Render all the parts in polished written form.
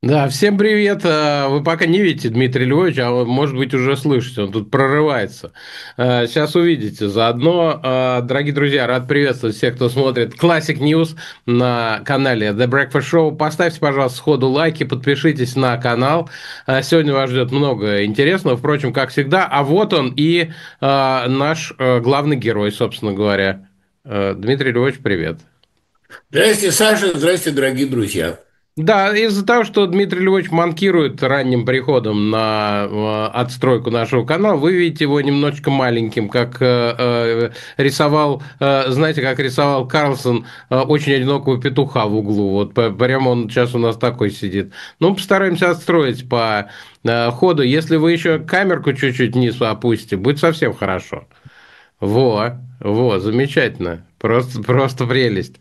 Да, всем привет. Вы пока не видите Дмитрия Львовича, а может быть, уже слышите, он тут прорывается. Сейчас увидите. Заодно, дорогие друзья, рад приветствовать всех, кто смотрит Classic News на канале The Breakfast Show. Поставьте, пожалуйста, сходу лайки, подпишитесь на канал. Сегодня вас ждет много интересного, впрочем, как всегда. А вот он и наш главный герой, собственно говоря. Дмитрий Львович, привет. Здрасте, Саша, здрасте, дорогие друзья. Да, из-за того, что Дмитрий Львович манкирует ранним приходом на отстройку нашего канала, вы видите его немножечко маленьким, как рисовал, знаете, как рисовал Карлсон очень одинокого петуха в углу. Вот прямо он сейчас у нас такой сидит. Ну, постараемся отстроить по ходу. Если вы еще камерку чуть-чуть вниз опустите, будет совсем хорошо. Замечательно. Просто прелесть.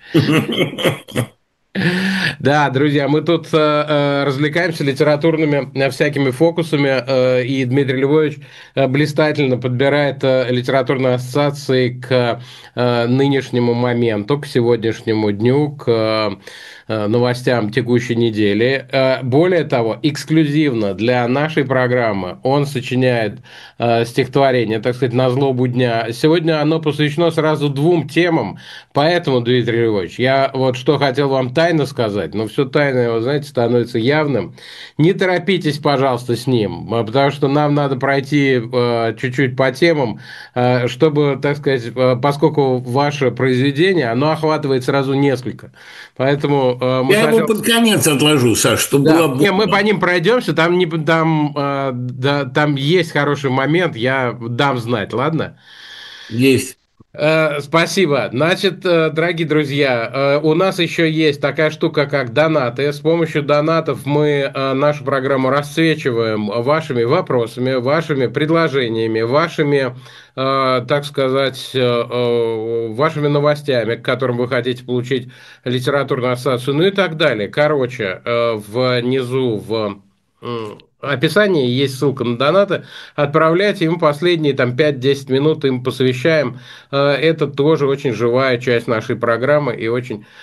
Да, друзья, мы тут развлекаемся литературными всякими фокусами, и Дмитрий Львович блистательно подбирает литературные ассоциации к нынешнему моменту, к сегодняшнему дню, к новостям текущей недели. Более того, эксклюзивно для нашей программы он сочиняет стихотворение, так сказать, на злобу дня. Сегодня оно посвящено сразу двум темам, поэтому, Дмитрий Львович, я вот что хотел вам тайно сказать, но все тайное, вы знаете, становится явным. Не торопитесь, пожалуйста, с ним, потому что нам надо пройти чуть-чуть по темам, чтобы, так сказать, поскольку ваше произведение, оно охватывает сразу несколько. Поэтому мы Я его сначала... под конец отложу, Саш, чтобы Да, была не, мы по бомба. ним пройдемся, там, не, там, да, там есть хороший момент, я дам знать, ладно? Есть. Спасибо. Значит, дорогие друзья, у нас еще есть такая штука, как донаты. С помощью донатов мы нашу программу расцвечиваем вашими вопросами, вашими предложениями, вашими, так сказать, вашими новостями, к которым вы хотите получить литературную ассоциацию, ну и так далее. Короче, внизу в описании есть ссылка на донаты. Отправляйте, ему последние там 5-10 минут им посвящаем. Это тоже очень живая часть нашей программы и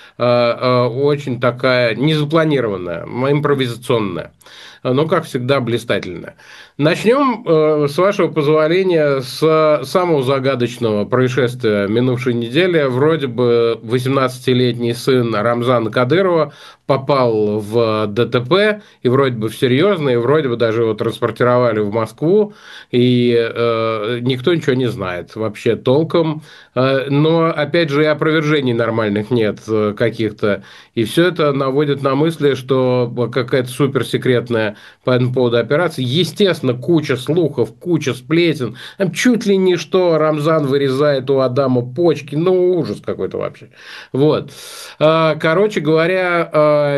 очень такая незапланированная, импровизационная. Но, как всегда, блистательная. Начнем, с вашего позволения, с самого загадочного происшествия минувшей недели. Вроде бы 18-летний сын Рамзана Кадырова попал в ДТП, и вроде бы в серьезно, и вроде бы даже его транспортировали в Москву, и никто ничего не знает вообще толком. Но, опять же, и опровержений нормальных нет каких-то. И все это наводит на мысли, что какая-то суперсекретная по этому поводу операция. Естественно, куча слухов, куча сплетен. Там чуть ли не что Рамзан вырезает у Адама почки. Ну, ужас какой-то вообще. Вот. Короче говоря,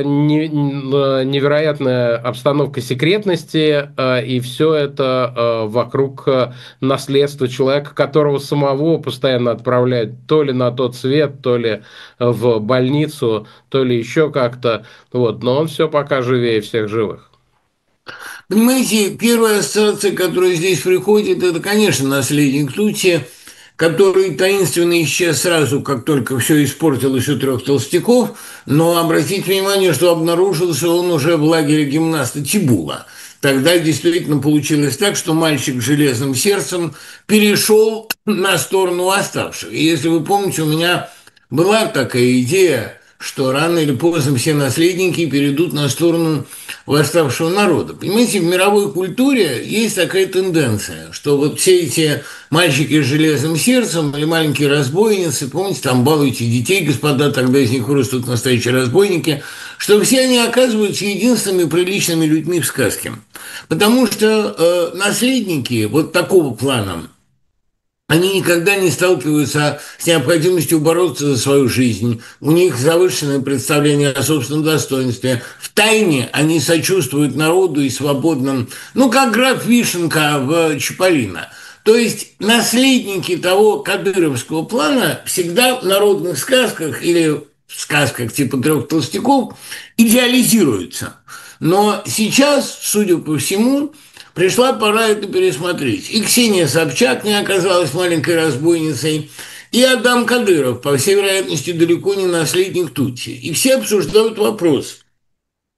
невероятная обстановка секретности, и все это вокруг наследства человека, которого самого постоянно отправляют то ли на тот свет, то ли в больницу, то ли еще как-то. Вот. Но он все пока живее всех живых. Понимаете, первая ассоциация, которая здесь приходит, это, конечно, наследник Тутси, который таинственно исчез сразу, как только все испортилось у трех толстяков, но обратите внимание, что обнаружился он уже в лагере гимнаста Тибула. Тогда действительно получилось так, что мальчик с железным сердцем перешел на сторону восставших. И если вы помните, у меня была такая идея, что рано или поздно все наследники перейдут на сторону восставшего народа. Понимаете, в мировой культуре есть такая тенденция, что вот все эти мальчики с железным сердцем или маленькие разбойницы, помните, там балуйте детей, господа, тогда из них вырастут настоящие разбойники, что все они оказываются единственными приличными людьми в сказке. Потому что наследники вот такого плана, они никогда не сталкиваются с необходимостью бороться за свою жизнь. У них завышенное представление о собственном достоинстве. В тайне они сочувствуют народу и свободным, ну, как граф Вишенка в Чаполино. То есть наследники того кадыровского плана всегда в народных сказках или в сказках типа «Трех толстяков» идеализируются. Но сейчас, судя по всему, пришла пора это пересмотреть. И Ксения Собчак не оказалась маленькой разбойницей, и Адам Кадыров, по всей вероятности, далеко не наследник Тутси. И все обсуждают вопрос,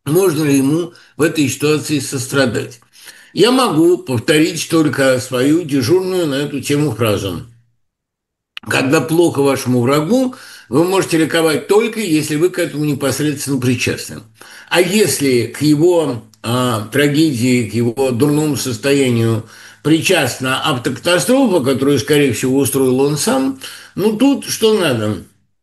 можно ли ему в этой ситуации сострадать. Я могу повторить только свою дежурную на эту тему фразу. Когда плохо вашему врагу, вы можете ликовать только, если вы к этому непосредственно причастны. А если к его трагедии, к его дурному состоянию причастна автокатастрофа, которую, скорее всего, устроил он сам, ну тут что надо?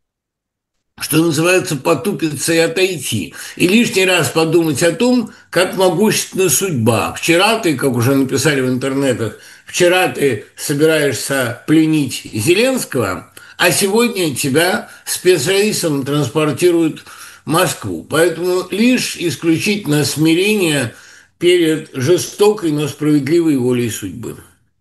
Что называется, потупиться и отойти. И лишний раз подумать о том, как могущественна судьба. Вчера ты, как уже написали в интернетах, вчера ты собираешься пленить Зеленского, а сегодня тебя спецрейсом транспортируют в Москву. Поэтому лишь исключительно смирение перед жестокой, но справедливой волей судьбы.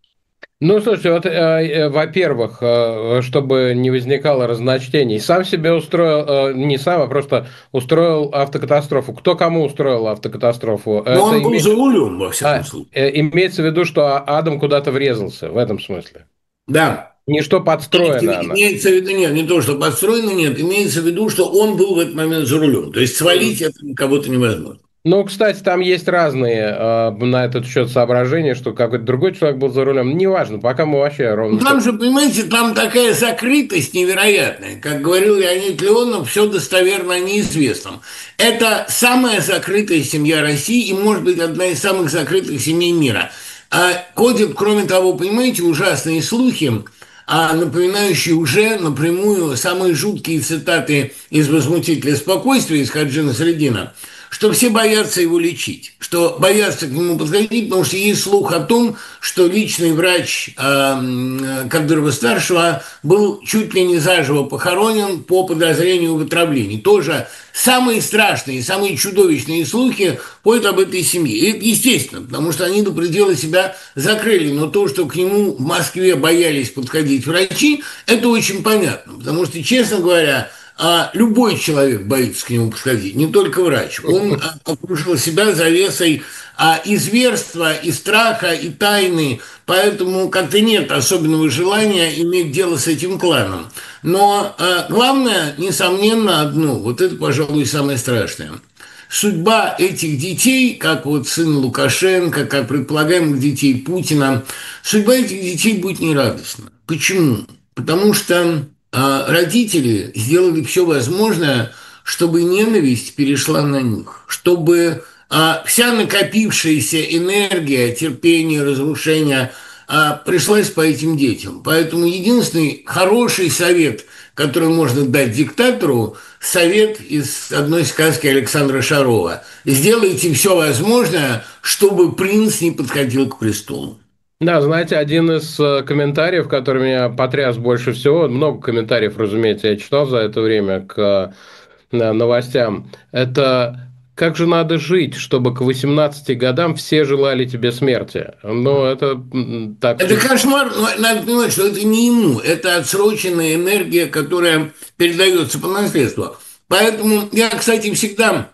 Ну, слушай, вот, во-первых, чтобы не возникало разночтений, сам себе устроил, не сам, а просто устроил автокатастрофу. Кто кому устроил автокатастрофу? Но Это он был за рулем, во всяком случае. имеется в виду, что Адам куда-то врезался, в этом смысле. Да. Не что подстроена она. Имеется в виду, нет, не то, что подстроено, нет, имеется в виду, что он был в этот момент за рулем. То есть свалить это кого-то невозможно. Ну, кстати, там есть разные на этот счет соображения, что какой-то другой человек был за рулем. Неважно, пока мы вообще Ну, ровно... там же, понимаете, там такая закрытость невероятная. Как говорил Леонид Леонов, все достоверно о неизвестном. Это самая закрытая семья России и, может быть, одна из самых закрытых семей мира. Ходят, кроме того, понимаете, ужасные слухи, напоминающие уже напрямую самые жуткие цитаты из «Возмутителя спокойствия» из Хаджи Насреддина, что все боятся его лечить, что боятся к нему подходить, потому что есть слух о том, что личный врач Кадырова-старшего был чуть ли не заживо похоронен по подозрению в отравлении. Тоже самые страшные, самые чудовищные слухи ходят об этой семье. И это естественно, потому что они до предела себя закрыли. Но то, что к нему в Москве боялись подходить врачи, это очень понятно. Потому что, честно говоря, любой человек боится к нему подходить, не только врач. Он окружил себя завесой и зверства, и страха, и тайны, поэтому как-то нет особенного желания иметь дело с этим кланом. Но главное, несомненно, одно, вот это, пожалуй, самое страшное. Судьба этих детей, как вот сын Лукашенко, как предполагаемых детей Путина, судьба этих детей будет нерадостна. Почему? Потому что родители сделали все возможное, чтобы ненависть перешла на них, чтобы вся накопившаяся энергия, терпение, разрушение пришлась по этим детям. Поэтому единственный хороший совет, который можно дать диктатору, совет из одной сказки Александра Шарова. Сделайте все возможное, чтобы принц не подходил к престолу. Да, знаете, один из комментариев, который меня потряс больше всего, много комментариев, разумеется, я читал за это время к новостям, это как же надо жить, чтобы к 18 годам все желали тебе смерти. Ну, это так... Это кошмар, но надо понимать, что это не ему, это отсроченная энергия, которая передается по наследству. Поэтому я, кстати, всегда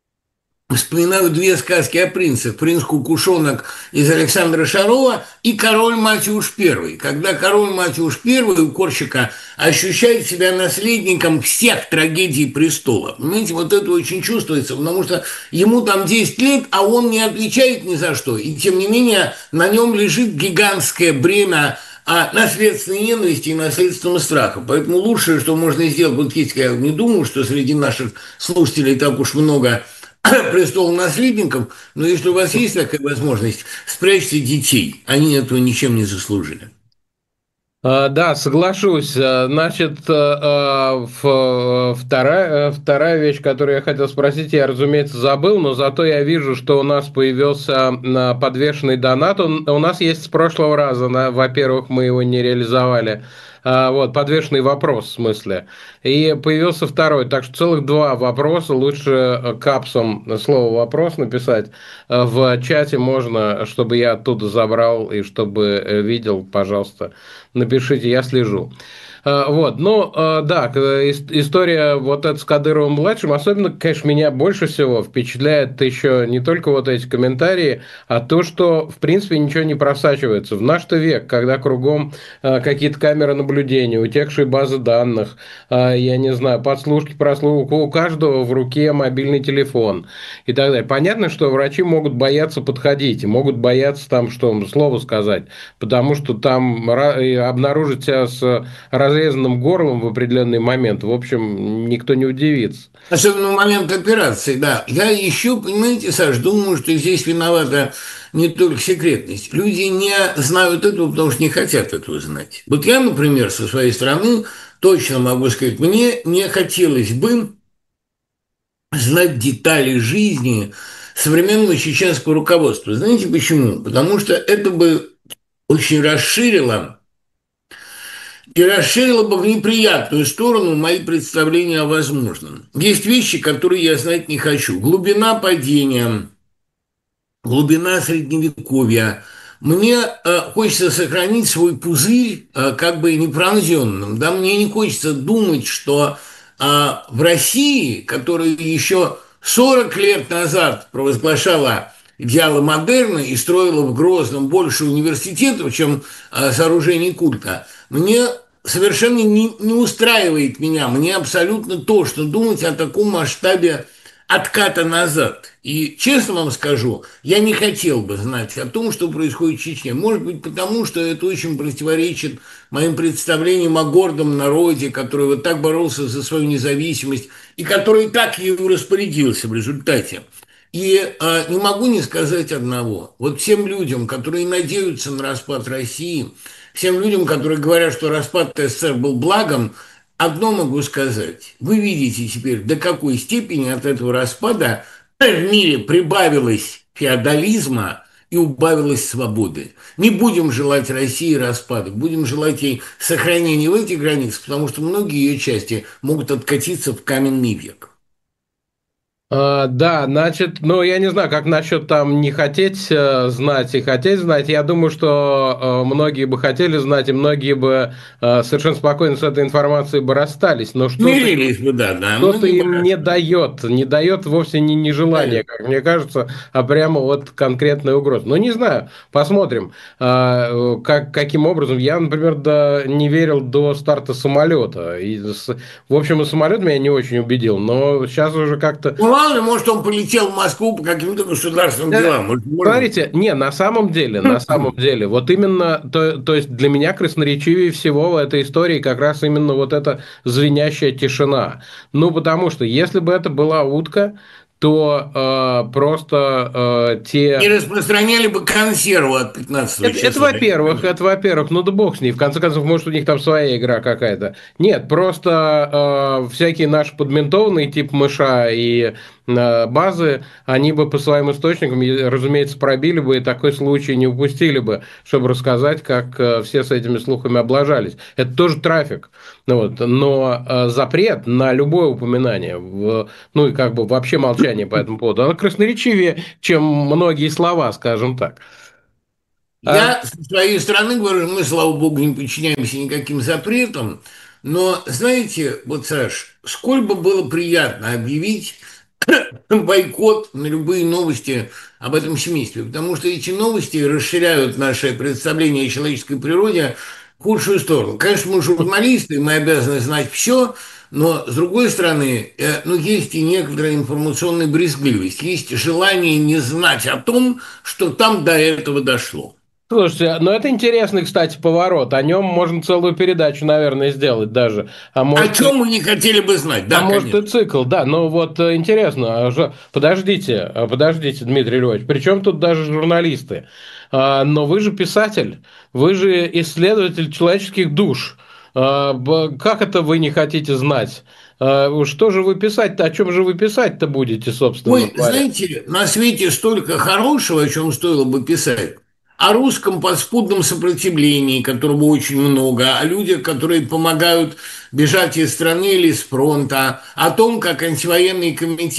вспоминаю две сказки о принцах. «Принц Кукушонок» из Александра Шарова и «Король Матюш I». Когда король Матюш I у Корчика ощущает себя наследником всех трагедий престола. Понимаете, вот это очень чувствуется, потому что ему там 10 лет, а он не отвечает ни за что. И тем не менее на нем лежит гигантское бремя наследственной ненависти и наследственного страха. Поэтому лучшее, что можно сделать, вот есть, я не думаю, что среди наших слушателей так уж много престол наследников, но если у вас есть такая возможность, спрячьте детей. Они этого ничем не заслужили. Да, соглашусь. Значит, вторая вещь, которую я хотел спросить, я, разумеется, забыл, но зато я вижу, что у нас появился подвешенный донат. У нас есть с прошлого раза, во-первых, мы его не реализовали. Вот, подвешенный вопрос, в смысле. И появился второй. Так что целых два вопроса. Лучше капсом слово «вопрос» написать. В чате можно, чтобы я оттуда забрал и чтобы видел, пожалуйста, напишите, я слежу. Вот, ну, да, история вот эта с Кадыровым-младшим, особенно, конечно, меня больше всего впечатляет еще не только вот эти комментарии, а то, что, в принципе, ничего не просачивается. В наш-то век, когда кругом какие-то камеры наблюдения, утекшие базы данных, я не знаю, подслушки, прослушки, у каждого в руке мобильный телефон и так далее. Понятно, что врачи могут бояться подходить, и могут бояться там, что слово сказать, потому что там обнаружить себя с разрезанным горлом в определенный момент, в общем, никто не удивится. Особенно в момент операции, да. Я еще, понимаете, Саш, думаю, что здесь виновата не только секретность. Люди не знают этого, потому что не хотят этого знать. Вот я, например, со своей стороны точно могу сказать, мне не хотелось бы знать детали жизни современного чеченского руководства. Знаете почему? Потому что это бы очень расширило бы в неприятную сторону мои представления о возможном. Есть вещи, которые я знать не хочу. Глубина падения, глубина средневековья. Мне хочется сохранить свой пузырь как бы непронзенным. Да? Мне не хочется думать, что в России, которая еще 40 лет назад провозглашала идеалы модерна и строила в Грозном больше университетов, чем сооружений культа, мне совершенно не устраивает меня. Мне абсолютно тошно думать о таком масштабе отката назад. И честно вам скажу, я не хотел бы знать о том, что происходит в Чечне. Может быть, потому что это очень противоречит моим представлениям о гордом народе, который вот так боролся за свою независимость и который так ею распорядился в результате. И не могу не сказать одного. Вот всем людям, которые надеются на распад России, всем людям, которые говорят, что распад СССР был благом, одно могу сказать. Вы видите теперь, до какой степени от этого распада в мире прибавилось феодализма и убавилось свободы. Не будем желать России распада, будем желать ей сохранения в этих границах, потому что многие ее части могут откатиться в каменный век. Да, значит, ну, я не знаю, как насчет там не хотеть знать и хотеть знать. Я думаю, что многие бы хотели знать, и многие бы совершенно спокойно с этой информацией бы расстались. Но что-то Мирились бы, да, да, что-то многие бы им не дает вовсе не желание, расстались. как мне кажется, а прямо вот конкретная угроза. Ну, не знаю, посмотрим, каким образом. Я, например, не верил до старта самолета. В общем, и самолет меня не очень убедил, но сейчас уже как-то. Ну ладно, может, он полетел в Москву по каким-то государственным делам. Может быть. Смотрите, не, на самом деле, вот именно, то есть для меня красноречивее всего в этой истории как раз именно вот эта звенящая тишина. Ну, потому что если бы это была утка, то просто Не те. распространяли бы консерву от 15 Это числа. во-первых, ну да бог с ней. В конце концов, может, у них там своя игра какая-то. Нет, просто всякие наши подментованные, типа мыша и базы, они бы по своим источникам, разумеется, пробили бы и такой случай не упустили бы, чтобы рассказать, как все с этими слухами облажались. Это тоже трафик. Ну, вот. Но запрет на любое упоминание, ну и как бы вообще молчание по этому поводу, оно красноречивее, чем многие слова, скажем так. Я со своей стороны говорю, мы, слава богу, не подчиняемся никаким запретам, но, знаете, вот, Саш, сколь бы было приятно объявить бойкот на любые новости об этом семействе, потому что эти новости расширяют наше представление о человеческой природе в худшую сторону. Конечно, мы журналисты, мы обязаны знать все, но, с другой стороны, ну, есть и некоторая информационная брезгливость, есть желание не знать о том, что там до этого дошло. Слушайте, ну это интересный, кстати, поворот. О нем можно целую передачу, наверное, сделать даже. А О может, чем мы не хотели бы знать? а Да, может и конечно. цикл, да. Но вот интересно, подождите, Дмитрий Львович, при чем тут даже журналисты? Но вы же писатель, вы же исследователь человеческих душ. Как это вы не хотите знать? Что же вы писать-то, о чем же вы писать-то будете, собственно Ой, говоря? знаете, на свете столько хорошего, о чем стоило бы писать. О русском подспудном сопротивлении, которого очень много, о людях, которые помогают бежать из страны или с фронта, о том, как антивоенный комитет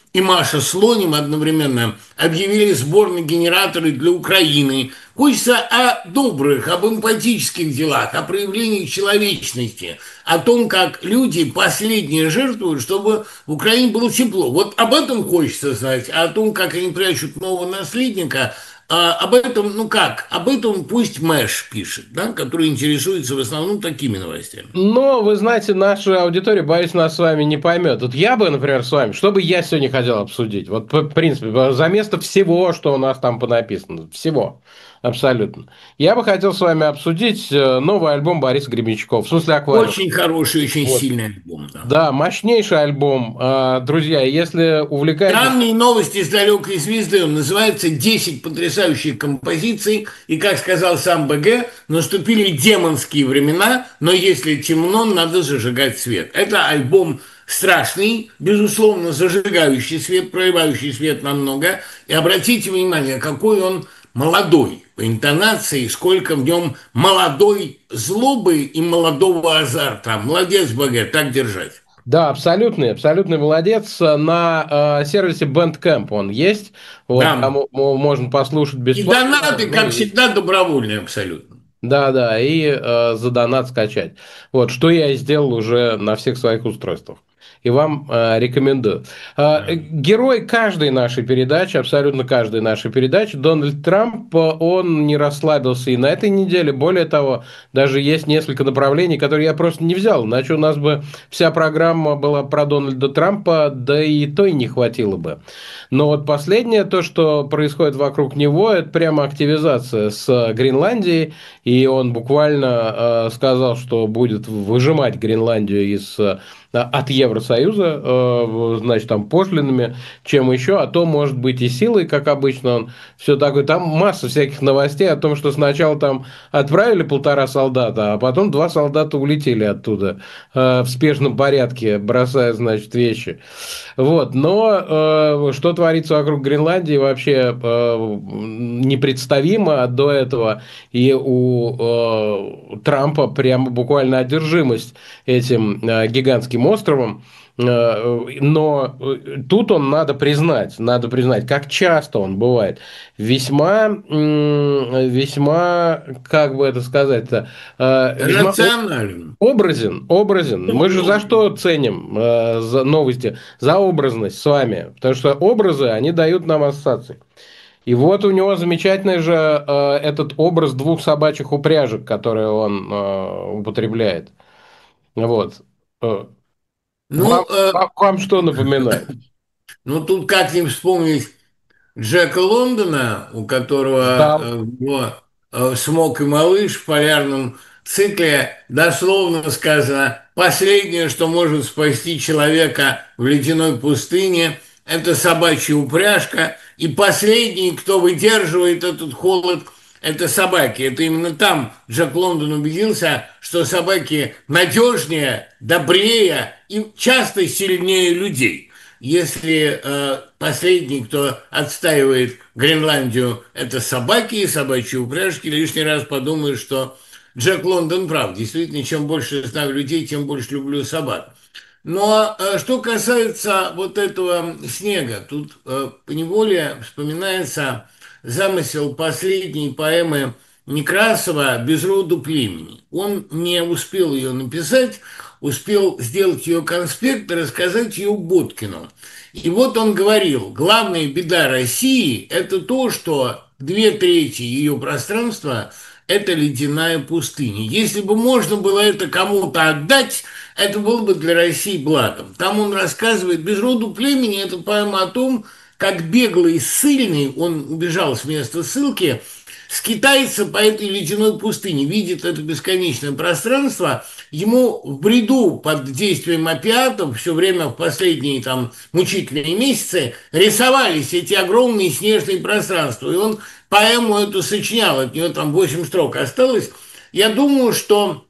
и Маша Слоним одновременно объявили сборные генераторы для Украины. Хочется о добрых, об эмпатических делах, о проявлении человечности, о том, как люди последние жертвуют, чтобы в Украине было тепло. Вот об этом хочется знать, а о том, как они прячут нового наследника, об этом, ну как, об этом пусть Мэш пишет, да, который интересуется в основном такими новостями. Но, вы знаете, наша аудитория, боюсь, нас с вами не поймет. Вот я бы, например, с вами, что бы я сегодня хотел обсудить? Вот, в принципе, за место всего, что у нас там понаписано. Всего. Абсолютно. Я бы хотел с вами обсудить новый альбом Бориса Гребенщикова. В смысле, «Аквариум». Очень хороший, очень Вот. сильный альбом, да. Да, мощнейший альбом. Друзья, если увлекаетесь... Странные новости с далекой звезды. Он называется «10 потрясающих композиций». И, как сказал сам БГ, наступили демонские времена, но если темно, надо зажигать свет. Это альбом страшный, безусловно, зажигающий свет, проливающий свет намного. И обратите внимание, какой он молодой по интонации, сколько в нем молодой злобы и молодого азарта. Молодец, БГ, так держать. Да, абсолютный, абсолютный молодец. На сервисе Bandcamp он есть. Вот, Да. там можно послушать И бесплатно. донаты, Ну, как всегда, добровольные абсолютно. да, да, и за донат скачать. Вот, что я и сделал уже на всех своих устройствах. И вам рекомендую. Герой каждой нашей передачи, абсолютно каждой нашей передачи, Дональд Трамп, он не расслабился и на этой неделе. Более того, даже есть несколько направлений, которые я просто не взял. Иначе у нас бы вся программа была про Дональда Трампа, да и то и не хватило бы. Но вот последнее, то, что происходит вокруг него, это прямо активизация с Гренландией. И он буквально сказал, что будет выжимать Гренландию от Евросоюза, значит, там пошлинами, чем еще, а то, может быть, и силой, как обычно он все такое. Там масса всяких новостей о том, что сначала там отправили 1,5 солдата, а потом 2 солдата улетели оттуда в спешном порядке, бросая, значит, вещи. Вот, но что творится вокруг Гренландии вообще непредставимо до этого, и у Трампа прямо буквально одержимость этим гигантским островом. Но тут он надо признать, как часто он бывает весьма, как бы это сказать-то, весьма Рационально. образен. Мы же за что ценим за новости? За образность с вами. Потому что образы, они дают нам ассоциации. И вот у него замечательный же этот образ 2 собачьих упряжек, которые он употребляет. Вот. Вам, Ну, вам что напоминает? ну тут как не вспомнить Джека Лондона, у которого Ждал. его «Смок и малыш» в полярном цикле дословно сказано: «Последнее, что может спасти человека в ледяной пустыне, это собачья упряжка, и последний, кто выдерживает этот холод, это собаки». Это именно там Джек Лондон убедился, что собаки надежнее, добрее и часто сильнее людей. Если последний, кто отстаивает Гренландию, это собаки и собачьи упряжки, лишний раз подумаешь, что Джек Лондон прав. Действительно, чем больше знаю людей, тем больше люблю собак. Но что касается вот этого снега, тут поневоле вспоминается замысел последней поэмы Некрасова «Без роду племени». Он не успел ее написать, успел сделать ее конспект и рассказать ее Боткину. И вот он говорил: главная беда России – это то, что 2/3 ее пространства – это ледяная пустыня. Если бы можно было это кому-то отдать, это было бы для России благом. Там он рассказывает, без роду племени, это поэма о том, как беглый ссыльный, он убежал с места ссылки, скитается по этой ледяной пустыне, видит это бесконечное пространство, ему в бреду под действием опиатов все время в последние там мучительные месяцы рисовались эти огромные снежные пространства, и он поэму эту сочинял, от нее там 8 строк осталось. Я думаю, что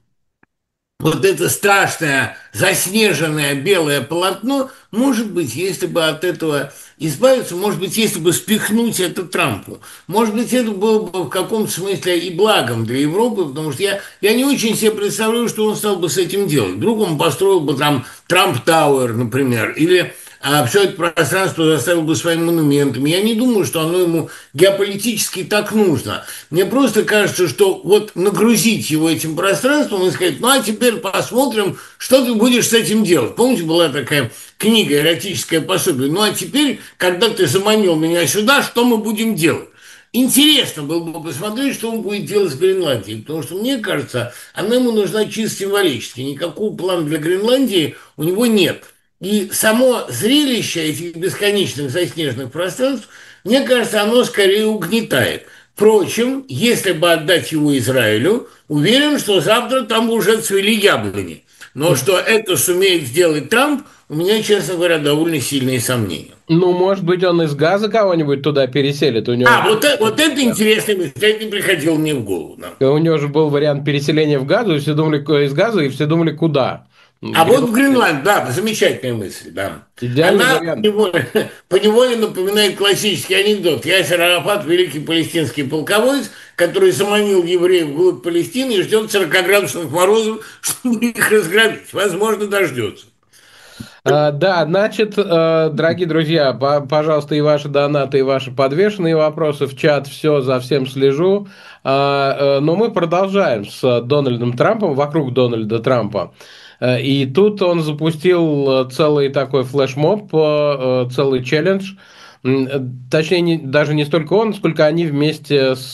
вот это страшное заснеженное белое полотно, может быть, если бы от этого избавиться, может быть, если бы спихнуть это Трампу, может быть, это было бы в каком-то смысле и благом для Европы, потому что я не очень себе представляю, что он стал бы с этим делать. Вдруг он построил бы там Трамп Тауэр, например, или а все это пространство заставил бы своим монументом. Я не думаю, что оно ему геополитически так нужно. Мне просто кажется, что вот нагрузить его этим пространством и сказать, ну а теперь посмотрим, что ты будешь с этим делать. Помните, была такая книга «Эротическое пособие»? Ну а теперь, когда ты заманил меня сюда, что мы будем делать? Интересно было бы посмотреть, что он будет делать с Гренландией, потому что, мне кажется, она ему нужна чисто символически. Никакого плана для Гренландии у него нет. И само зрелище этих бесконечных заснеженных пространств, мне кажется, оно скорее угнетает. Впрочем, если бы отдать его Израилю, уверен, что завтра там уже цвели яблони. Но что это сумеет сделать Трамп, у меня, честно говоря, довольно сильные сомнения. Ну, может быть, он из газа кого-нибудь туда переселит. Вот это интересно, это не приходило мне в голову. Да. У него же был вариант переселения в газу, и все думали, из газа, и все думали, куда. А вот в Гренландия. Гренланд, да, замечательная мысль, да. Идеальный Она вариант. поневоле напоминает классический анекдот. Ясер Арафат – великий палестинский полководец, который заманил евреев вглубь Палестины и ждет 40-градусных морозов, чтобы их разгромить. Возможно, дождется. Да, значит, дорогие друзья, пожалуйста, и ваши донаты, и ваши подвешенные вопросы в чат, все, за всем слежу. Но мы продолжаем с Дональдом Трампом, вокруг Дональда Трампа. И тут он запустил целый такой флешмоб, целый челлендж. Точнее, даже не столько он, сколько они вместе с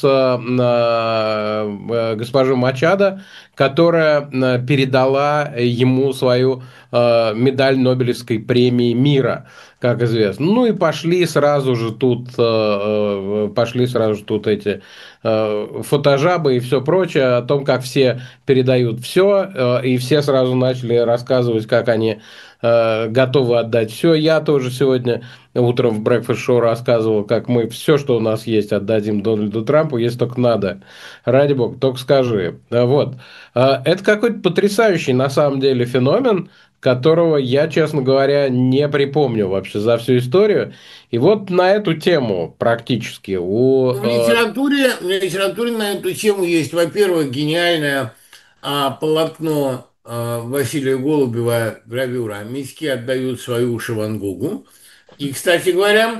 госпожой Мачадо, которая передала ему свою медаль Нобелевской премии мира, как известно. Ну и пошли сразу же тут эти фотожабы и все прочее о том, как все передают все, и все сразу начали рассказывать, как они готовы отдать все. Я тоже сегодня утром в Breakfast Show рассказывал, как мы все, что у нас есть, отдадим Дональду Трампу, если только надо. Ради бога, только скажи. Вот. Это какой-то потрясающий на самом деле феномен, которого я, честно говоря, не припомню вообще за всю историю. И вот на эту тему практически Ну, в литературе на эту тему есть, во-первых, гениальное полотно Василия Голубева, гравюра «Миски отдают свои уши Ван Гогу». И, кстати говоря,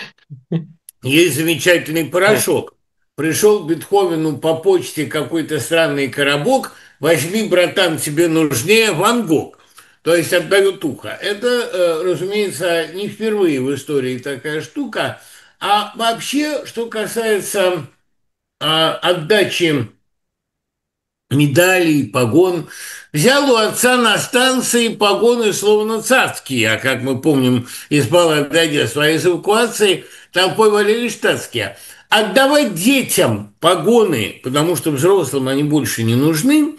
есть замечательный порошок. Пришел к Бетховену по почте какой-то странный коробок. Возьми, братан, тебе нужнее Ван Гог. То есть отдают ухо. Это, разумеется, не впервые в истории такая штука. А вообще, что касается отдачи медалей, погон. Взял у отца на станции погоны словно царские, а как мы помним из Балададя своей эвакуации, толпой валили штатские. Отдавать детям погоны, потому что взрослым они больше не нужны,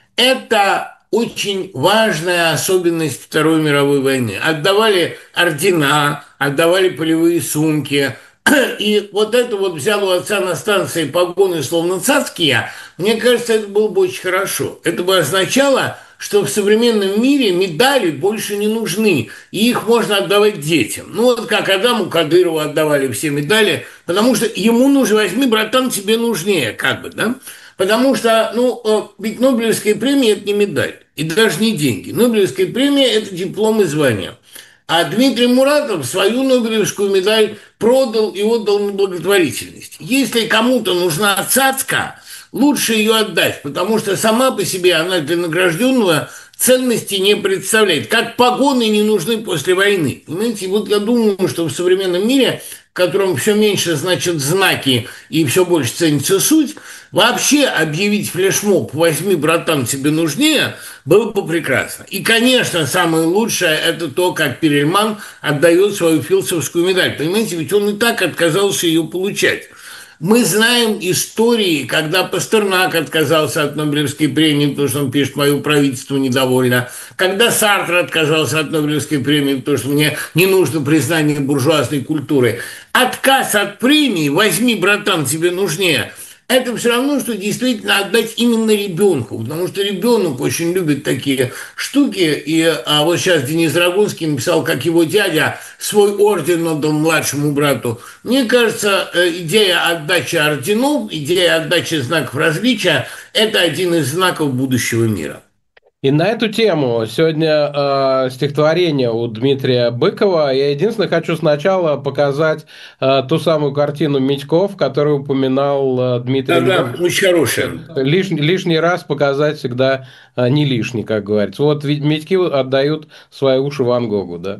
это очень важная особенность Второй мировой войны. Отдавали ордена, отдавали полевые сумки. И вот это вот взял у отца на станции погоны словно царские, мне кажется, это было бы очень хорошо. Это бы означало, что в современном мире медали больше не нужны, и их можно отдавать детям. Ну вот как Адаму Кадырову отдавали все медали, потому что ему нужно, возьми, братан, тебе нужнее, как бы, да? Потому что, ведь Нобелевская премия – это не медаль, и даже не деньги. Нобелевская премия – это диплом и звание. А Дмитрий Муратов свою Нобелевскую медаль продал и отдал на благотворительность. Если кому-то нужна цацка, лучше ее отдать, потому что сама по себе она для награжденного ценности не представляет. Как погоны не нужны после войны. Понимаете, вот я думаю, что в современном мире, в котором все меньше значат знаки и все больше ценится суть, вообще объявить флешмоб «Возьми, братан, тебе нужнее» было бы прекрасно. И, конечно, самое лучшее – это то, как Перельман отдает свою филдсовскую медаль. Понимаете, ведь он и так отказался ее получать. Мы знаем истории, когда Пастернак отказался от Нобелевской премии, потому что он пишет «Мое правительство недовольно», когда Сартр отказался от Нобелевской премии, потому что мне не нужно признание буржуазной культуры. Отказ от премии «Возьми, братан, тебе нужнее» – это все равно, что действительно отдать именно ребенку, потому что ребенок очень любит такие штуки. Вот сейчас Денис Драгунский написал, как его дядя свой орден отдал младшему брату. Мне кажется, идея отдачи орденов, идея отдачи знаков различия – это один из знаков будущего мира. И на эту тему сегодня стихотворение у Дмитрия Быкова. Я единственное хочу сначала показать ту самую картину Митьков, которую упоминал Дмитрий Да-да, Миронов. очень хорошая. Лишний раз показать всегда не лишний, как говорится. Вот Митьки отдают свои уши Ван Гогу, да.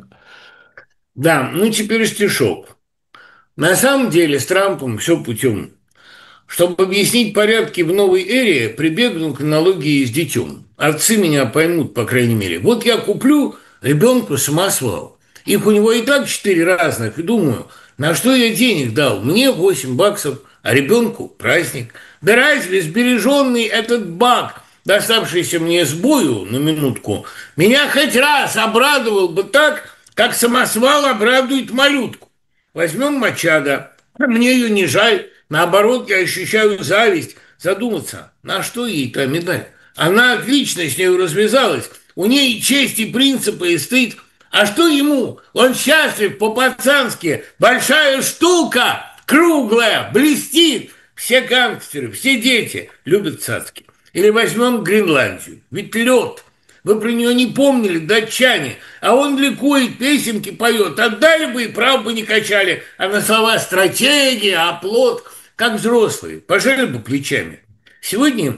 Да, ну теперь стишок. На самом деле с Трампом все путем. Чтобы объяснить порядки в новой эре, прибегну к аналогии с детем. Отцы меня поймут, по крайней мере. Вот я куплю ребенку самосвал. Их у него и так 4 разных. И думаю, на что я денег дал? Мне 8 баксов, а ребенку праздник. Да разве сбереженный этот бак, доставшийся мне с бою на минутку, меня хоть раз обрадовал бы так, как самосвал обрадует малютку? Возьмем Мачада. Мне ее не жаль. Наоборот, я ощущаю зависть. Задуматься, на что ей та медаль? Она отлично с нею развязалась. У ней и честь, и принципы, и стыд. А что ему? Он счастлив по-пацански. Большая штука, круглая, блестит. Все гангстеры, все дети любят цацки. Или возьмем Гренландию. Ведь лед. Вы про нее не помнили, датчане. А он ликует, песенки поет. Отдали бы и прав бы не качали. А на слова стратегия, оплот, как взрослые. Пожали бы плечами. Сегодня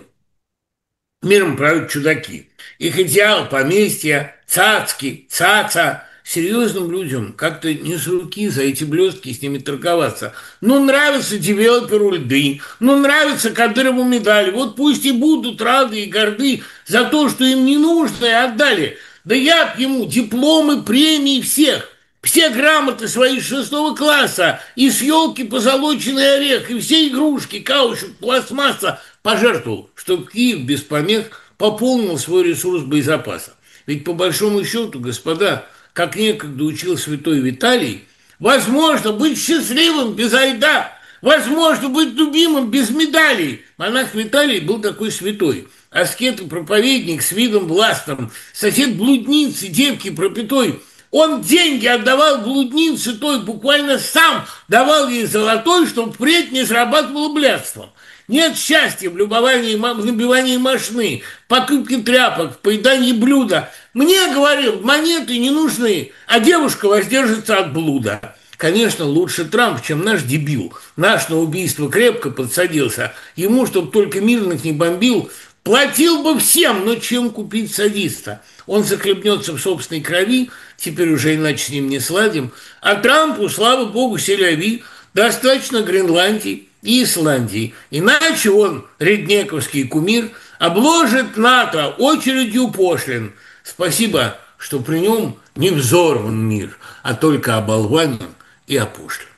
миром правят чудаки. Их идеал поместья, цацки, цаца. Серьезным людям как-то не с руки за эти блестки с ними торговаться. Ну, нравится девелоперу льды, ну, нравится Кадырову медаль. Вот пусть и будут рады и горды за то, что им не нужно, и отдали. Да я б ему дипломы, премии всех. Все грамоты свои 6 класса, и с елки позолоченный орех, и все игрушки, каучук, пластмасса пожертвовал, чтобы Киев без помех пополнил свой ресурс боезапаса. Ведь по большому счету, господа, как некогда учил святой Виталий, возможно быть счастливым без айда, возможно быть любимым без медалей. Монах Виталий был такой святой. Аскет и проповедник с видом властным, сосед блудницы, девки пропятой. Он деньги отдавал блуднице той, буквально сам давал ей золотой, чтобы впредь не срабатывало блядством. Нет счастья в любовании, в набивании мошны, в покупке тряпок, в поедании блюда. Мне, говорил, монеты не нужны, а девушка воздержится от блуда. Конечно, лучше Трамп, чем наш дебил. Наш на убийство крепко подсадился. Ему, чтобы только мирных не бомбил, платил бы всем, но чем купить садиста? Он захлебнется в собственной крови, теперь уже иначе с ним не сладим. А Трампу, слава богу, селяви, достаточно Гренландии и Исландии. Иначе он, реднековский кумир, обложит НАТО очередью пошлин. Спасибо, что при нем не взорван мир, а только оболванен и опошлен.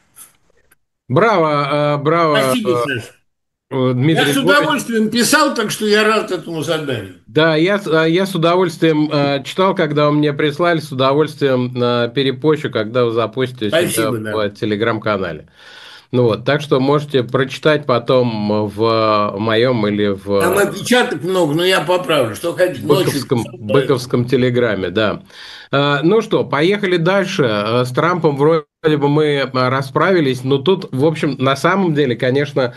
Браво, браво, Спасибо, Саша. Я Дмитрий с Григорьевич. удовольствием писал, так что я рад этому заданию. Да, я с удовольствием читал, когда вы мне прислали, с удовольствием перепощу, когда вы запустите у себя Спасибо, да. в телеграм-канале. Ну вот, так что можете прочитать потом в моем или Там в опечаток много, но я поправлю. Что хотите, ночью писал, поэтому. быковском телеграме, да. Ну что, поехали дальше. С Трампом вроде бы мы расправились, но тут, в общем, на самом деле, конечно,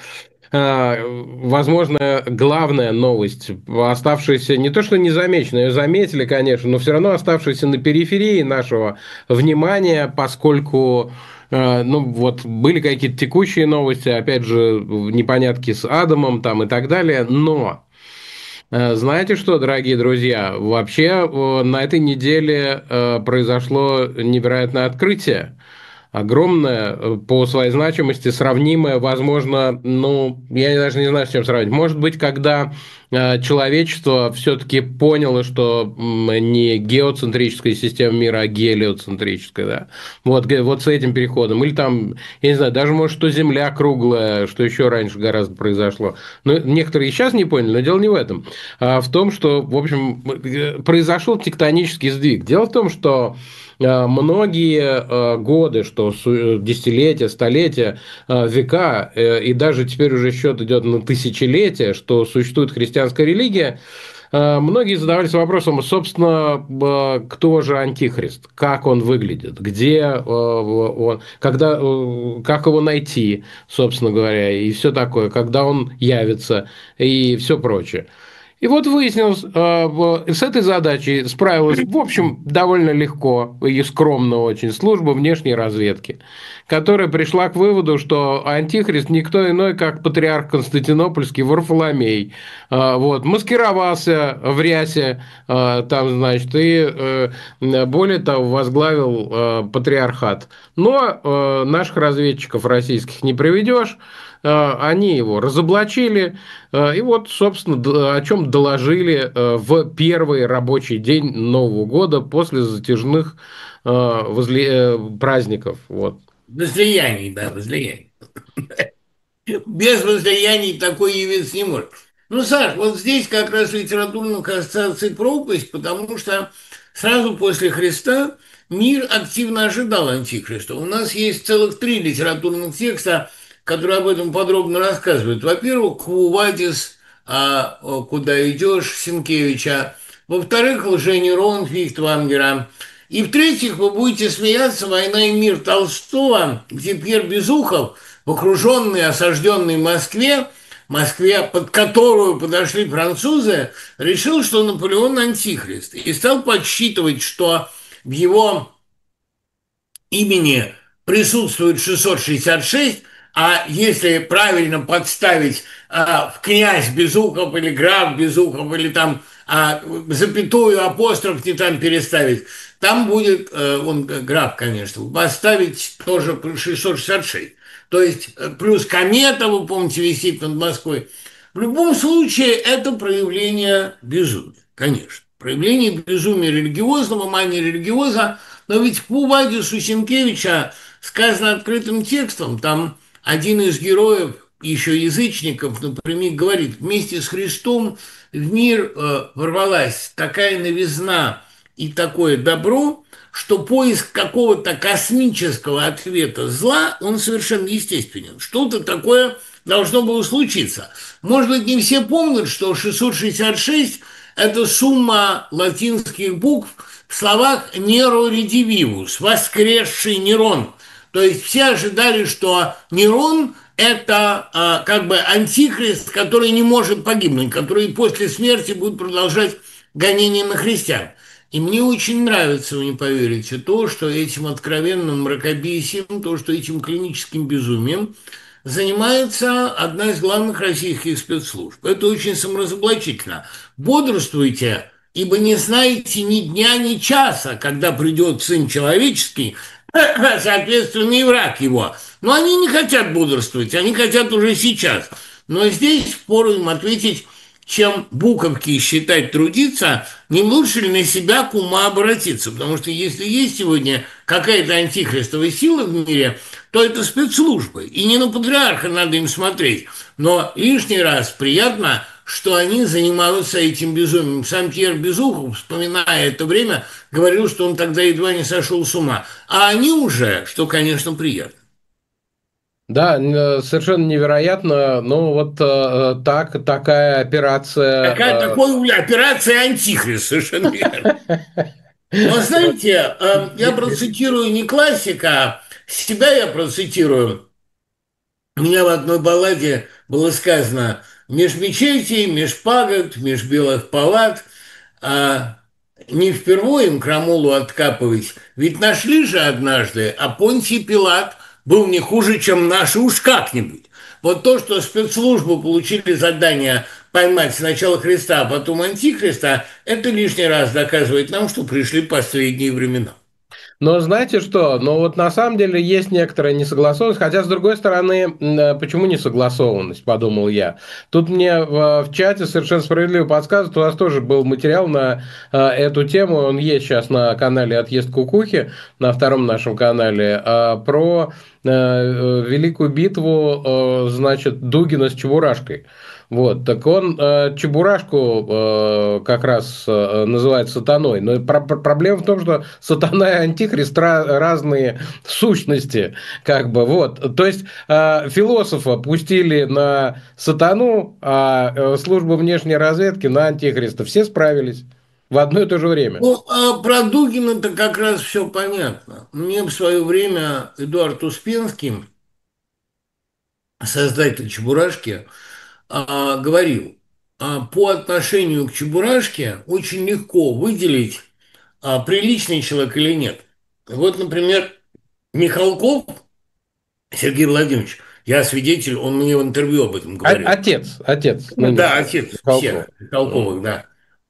возможно, главная новость, оставшаяся не то что незамеченная, ее заметили, конечно, но все равно оставшаяся на периферии нашего внимания, поскольку ну, вот были какие-то текущие новости, опять же, непонятки с Адамом там и так далее, но знаете что, дорогие друзья, вообще на этой неделе произошло невероятное открытие, огромное по своей значимости, сравнимое, возможно, ну, я даже не знаю, с чем сравнить. Может быть, когда человечество все-таки поняло, что не геоцентрическая система мира, а гелиоцентрическая, да. Вот с этим переходом. Или там, я не знаю, даже может, что Земля круглая, что еще раньше гораздо произошло. Но некоторые и сейчас не поняли, но дело не в этом. А в том, что, в общем, произошел тектонический сдвиг. Дело в том, что многие годы, что десятилетия, столетия, века, и даже теперь уже счет идет на тысячелетия, что существует христианская религия, многие задавались вопросом, собственно, кто же антихрист, как он выглядит, где он, когда, как его найти, собственно говоря, и все такое, когда он явится и все прочее. И вот выяснилось, с этой задачей справилась, в общем, довольно легко и скромно очень служба внешней разведки, которая пришла к выводу, что антихрист никто иной, как патриарх Константинопольский Варфоломей. Вот, маскировался в рясе, там, значит, и более того, возглавил патриархат. Но наших разведчиков российских не приведешь, они его разоблачили, и вот, собственно, о чем доложили в первый рабочий день Нового года после затяжных праздников. Вот. Возлияний, да, возлияний. Без возлияний такой явиться не может. Ну, Саш, вот здесь как раз литературных ассоциаций пропасть, потому что сразу после Христа мир активно ожидал Антихриста. У нас есть целых три литературных текста, которые об этом подробно рассказывают. Во-первых, Квуватис «Куда идешь» Сенкевича. Во-вторых, Лженерон Фихтвангера. И в-третьих, вы будете смеяться, «Война и мир» Толстого, где Пьер Безухов, в окруженной, осажденной Москве, под которую подошли французы, решил, что Наполеон антихрист. И стал подсчитывать, что в его имени присутствует 666, а если правильно подставить в князь Безухов или граф Безухов, или там запятую, апостроф не там переставить, там будет, он граф, конечно, поставить тоже 666. То есть плюс комета, вы помните, висит над Москвой. В любом случае это проявление безумия, конечно. Проявление безумия религиозного, мания религиоза. Но ведь в Пувадису Сенкевича сказано открытым текстом, там один из героев, еще язычников, например, говорит: вместе с Христом в мир ворвалась такая новизна и такое добро, что поиск какого-то космического ответа зла, он совершенно естественен. Что-то такое должно было случиться. Может быть, не все помнят, что 666 – это сумма латинских букв в словах «Неро редививус», «воскресший Нерон». То есть все ожидали, что Нерон – это как бы антихрист, который не может погибнуть, который после смерти будет продолжать гонение на христиан. И мне очень нравится, вы не поверите, то, что этим откровенным мракобесием, то, что этим клиническим безумием занимается одна из главных российских спецслужб. Это очень саморазоблачительно. Бодрствуйте, ибо не знаете ни дня, ни часа, когда придет Сын Человеческий, соответственно, и враг его. Но они не хотят бодрствовать, они хотят уже сейчас. Но здесь впору им ответить, чем буковки считать трудиться, не лучше ли на себя к ума обратиться? Потому что если есть сегодня какая-то антихристовая сила в мире, то это спецслужбы. И не на патриарха надо им смотреть. Но лишний раз приятно, что они занимаются этим безумием. Сам Пьер Безухов, вспоминая это время, говорил, что он тогда едва не сошел с ума. А они уже, что, конечно, приятно. Да, совершенно невероятно. Ну, вот такая операция. Такой операция «Антихрист», совершенно верно. Но знаете, я процитирую не классика, себя я процитирую. У меня в одной балладе было сказано: «Меж мечетей, меж пагод, меж белых палат, а не впервые им крамолу откапывать, ведь нашли же однажды, а Понтий Пилат был не хуже, чем наши уж как-нибудь». Вот то, что спецслужбы получили задание поймать сначала Христа, а потом Антихриста, это лишний раз доказывает нам, что пришли последние времена. Но знаете что? Но вот на самом деле есть некоторая несогласованность, хотя с другой стороны, почему несогласованность, подумал я. Тут мне в чате совершенно справедливо подсказывают, у нас тоже был материал на эту тему, он есть сейчас на канале «Отъезд кукухи», на втором нашем канале, про великую битву, значит, Дугина с Чебурашкой. Вот, так он Чебурашку как раз называет сатаной. Но проблема в том, что сатана и антихрист разные сущности, как бы, вот. То есть философа пустили на сатану, а служба внешней разведки на антихриста. Все справились в одно и то же время. Ну, а про Дугина-то как раз все понятно. Мне в свое время Эдуард Успенский, создатель «Чебурашки», говорил: по отношению к Чебурашке очень легко выделить, приличный человек или нет. Вот, например, Михалков Сергей Владимирович, я свидетель, он мне в интервью об этом говорил. Отец Да, нынешний отец Михалков. всех Михалковых, да.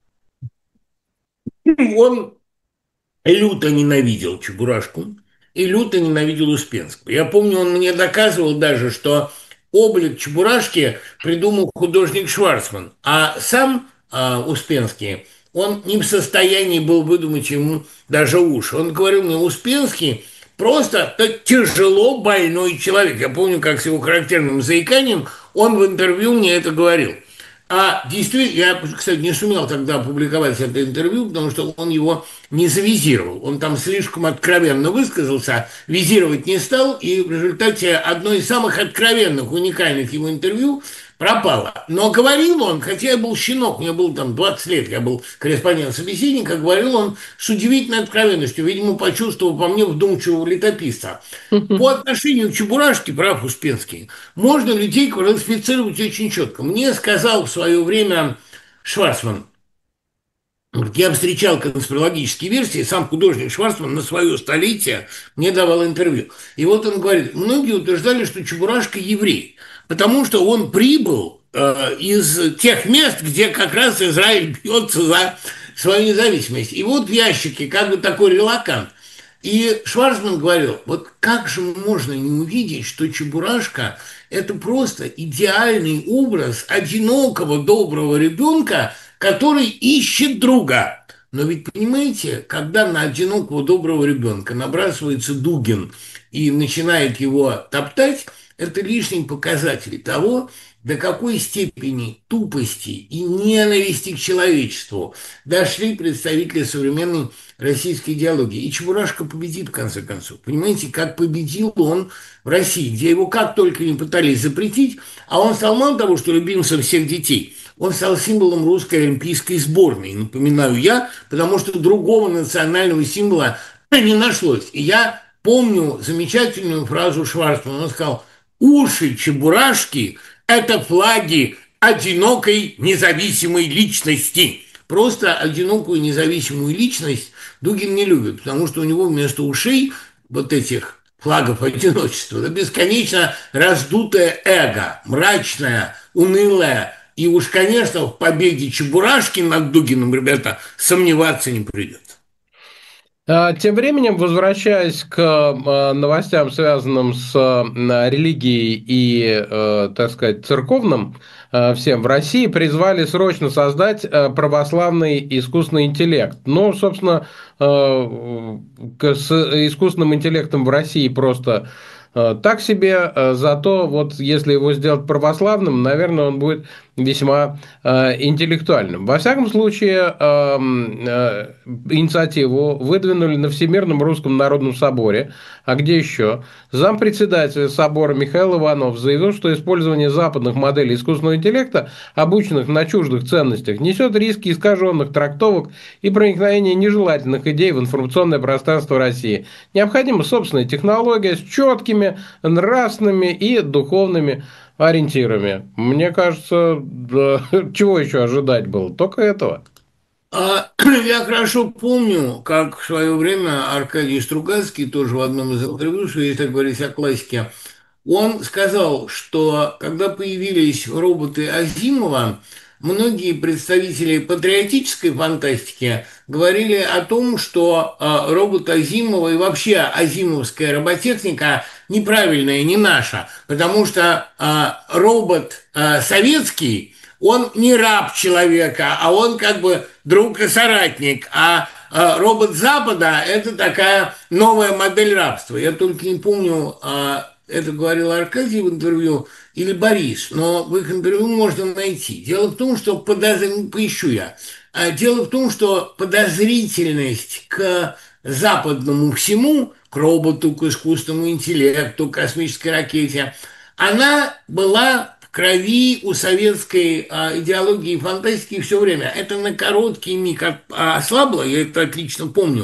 Он люто ненавидел Чебурашку и люто ненавидел Успенского. Я помню, он мне доказывал даже, что облик Чебурашки придумал художник Шварцман, а сам Успенский, он не в состоянии был выдумать ему даже уши. Он говорил мне, Успенский просто тяжело больной человек. Я помню, как с его характерным заиканием он в интервью мне это говорил. А действительно, я, кстати, не сумел тогда опубликовать это интервью, потому что он его не завизировал. Он там слишком откровенно высказался, визировать не стал, и в результате одно из самых откровенных, уникальных его интервью пропало. Но говорил он, хотя я был щенок, мне было там 20 лет, я был корреспондент-собеседник, говорил он с удивительной откровенностью, видимо, почувствовал по мне вдумчивого летописца. По отношению к Чебурашке, прав Успенский, можно людей квалифицировать очень четко. Мне сказал в свое время Шварцман, я встречал конспирологические версии, сам художник Шварцман на свое столетие мне давал интервью. И вот он говорит, многие утверждали, что Чебурашка еврей, потому что он прибыл из тех мест, где как раз Израиль бьется за свою независимость. И вот в ящике как бы такой релакант. И Шварцман говорил, вот как же можно не увидеть, что Чебурашка – это просто идеальный образ одинокого доброго ребенка, который ищет друга. Но ведь понимаете, когда на одинокого доброго ребенка набрасывается Дугин и начинает его топтать, это лишний показатель того, до какой степени тупости и ненависти к человечеству дошли представители современной российской идеологии. И Чебурашка победит, в конце концов. Понимаете, как победил он в России, где его как только не пытались запретить, а он стал мало того, что любимцем всех детей, он стал символом русской олимпийской сборной, напоминаю я, потому что другого национального символа не нашлось. И я помню замечательную фразу Шварцмана. Он сказал, уши Чебурашки – это флаги одинокой независимой личности. Просто одинокую независимую личность Дугин не любит, потому что у него вместо ушей вот этих флагов одиночества это бесконечно раздутое эго, мрачное, унылое. И уж, конечно, в победе Чебурашки над Дугиным, ребята, сомневаться не придется. Тем временем, возвращаясь к новостям, связанным с религией и, так сказать, церковным, всем в России призвали срочно создать православный искусственный интеллект. Ну, собственно, с искусственным интеллектом в России просто так себе, зато вот если его сделать православным, наверное, он будет весьма интеллектуальным. Во всяком случае, инициативу выдвинули на Всемирном Русском Народном Соборе, а где еще? Зампредседателя собора Михаил Иванов заявил, что использование западных моделей искусственного интеллекта, обученных на чуждых ценностях, несет риски искаженных трактовок и проникновения нежелательных идей в информационное пространство России. Необходима собственная технология с четкими нравственными и духовными ориентирами. Мне кажется, да, чего еще ожидать было? Только этого. Я хорошо помню, как в свое время Аркадий Стругацкий, тоже в одном из интервью, что если говорить о классике, он сказал, что когда появились роботы Азимова, многие представители патриотической фантастики говорили о том, что робот Азимова и вообще азимовская роботехника неправильная, не наша, потому что робот советский, он не раб человека, а он как бы друг и соратник, а робот Запада – это такая новая модель рабства. Я только не помню, это говорил Аркадий в интервью или Борис, но в их интервью можно найти. Дело в том, что поищу я. Дело в том, что подозрительность к западному всему, к роботу, к искусственному интеллекту, к космической ракете, она была в крови у советской идеологии и фантастики все время. Это на короткий миг ослабло, я это отлично помню,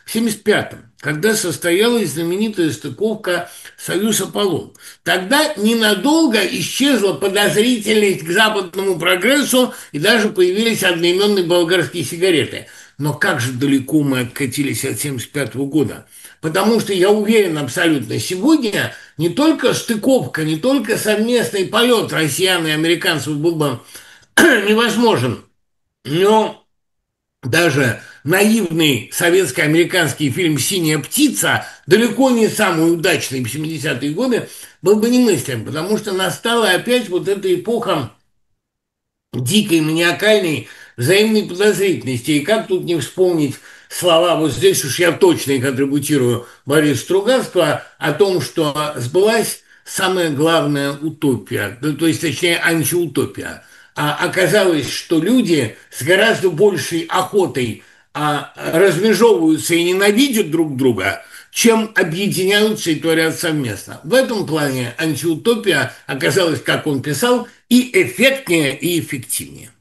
в 1975-м, когда состоялась знаменитая стыковка «Союз-Аполлон». Тогда ненадолго исчезла подозрительность к западному прогрессу, и даже появились одноименные болгарские сигареты. Но как же далеко мы откатились от 1975 года? Потому что, я уверен абсолютно, сегодня не только стыковка, не только совместный полет россиян и американцев был бы невозможен, но даже наивный советско-американский фильм «Синяя птица», далеко не самый удачный в 70-е годы, был бы немыслим, потому что настала опять вот эта эпоха дикой, маниакальной взаимной подозрительности. И как тут не вспомнить слова, вот здесь уж я точно их атрибутирую, Бориса Стругацкого, о том, что сбылась самая главная утопия, то есть, точнее, антиутопия. А оказалось, что люди с гораздо большей охотой размежевываются и ненавидят друг друга, чем объединяются и творят совместно. В этом плане антиутопия оказалась, как он писал, и эффектнее, и эффективнее.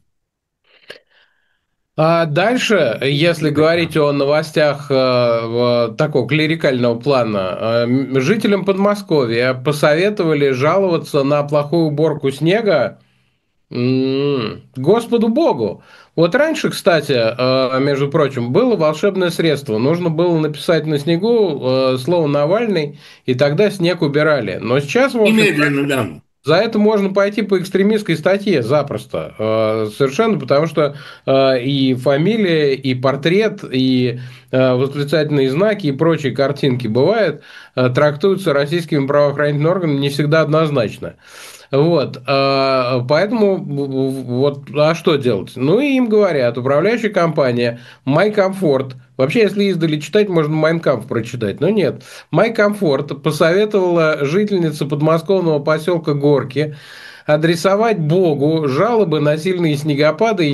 А дальше, если говорить о новостях такого клерикального плана, жителям Подмосковья посоветовали жаловаться на плохую уборку снега Господу Богу. Вот раньше, кстати, между прочим, было волшебное средство. Нужно было написать на снегу слово «Навальный», и тогда снег убирали. Но сейчас, в общем, Немедленно, да. за это можно пойти по экстремистской статье запросто. Совершенно, потому что и фамилия, и портрет, и восклицательные знаки, и прочие картинки бывают, трактуются российскими правоохранительными органами не всегда однозначно. Вот, поэтому вот, а что делать? Ну, и им говорят, управляющая компания MyComfort, вообще, если издали читать, можно Mein Kampf прочитать, но нет. MyComfort посоветовала жительнице подмосковного поселка Горки адресовать Богу жалобы на сильные снегопады и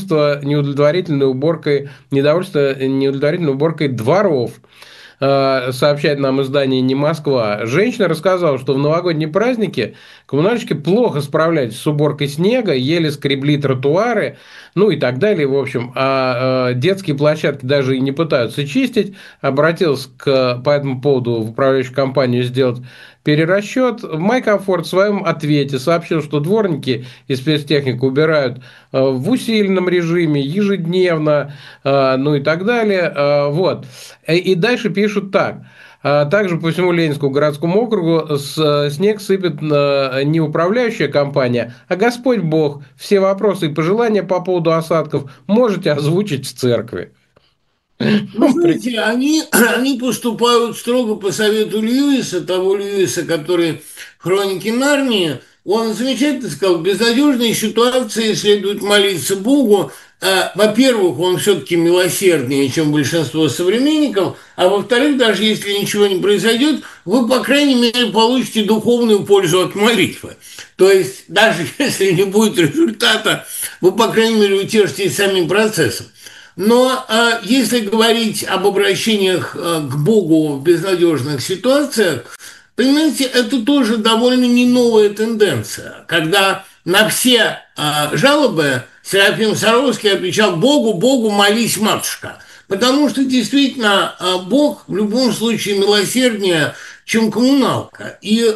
недовольство неудовлетворительной уборкой дворов. Сообщает нам издание «Не Москва». Женщина рассказала, что в новогодние праздники коммунальщики плохо справлялись с уборкой снега, еле скребли тротуары, ну и так далее, в общем. А детские площадки даже и не пытаются чистить. Обратилась по этому поводу в управляющую компанию сделать перерасчет. MyComfort в своем ответе сообщил, что дворники и спецтехнику убирают в усиленном режиме, ежедневно, ну и так далее. Вот. И дальше пишут так. Также по всему Ленинскому городскому округу снег сыпет не управляющая компания, а Господь Бог. Все вопросы и пожелания по поводу осадков можете озвучить в церкви. Вы знаете, они поступают строго по совету Льюиса, того Льюиса, который в «Хронике Нарнии». Он замечательно сказал, в безнадежной ситуации следует молиться Богу. Во-первых, он все-таки милосерднее, чем большинство современников, а во-вторых, даже если ничего не произойдет, вы, по крайней мере, получите духовную пользу от молитвы. То есть, даже если не будет результата, вы, по крайней мере, утешитесь самим процессом. Но если говорить об обращениях к Богу в безнадежных ситуациях, понимаете, это тоже довольно не новая тенденция, когда на все жалобы Серафим Саровский отвечал: «Богу, Богу, молись, матушка». Потому что действительно Бог в любом случае милосерднее, чем коммуналка. И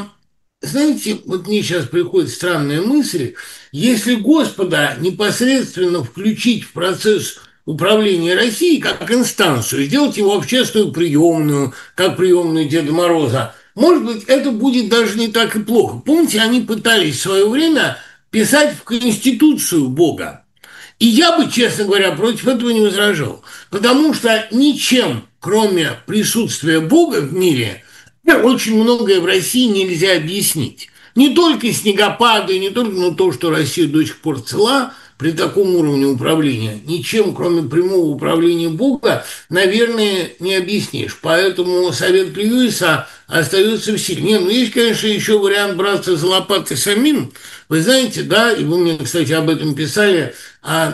знаете, вот мне сейчас приходит странная мысль: если Господа непосредственно включить в процесс управления Россией как инстанцию, сделать его общественную приемную, как приемную Деда Мороза, может быть, это будет даже не так и плохо. Помните, они пытались в свое время писать в Конституцию Бога. И я бы, честно говоря, против этого не возражал. Потому что ничем, кроме присутствия Бога в мире, очень многое в России нельзя объяснить. Не только снегопады, не только то, что Россия до сих пор цела при таком уровне управления. Ничем, кроме прямого управления Бога, наверное, не объяснишь. Поэтому совет Льюиса остается в силе. Нет, ну есть, конечно, еще вариант браться за лопатой самим. Вы знаете, да, и вы мне, кстати, об этом писали, а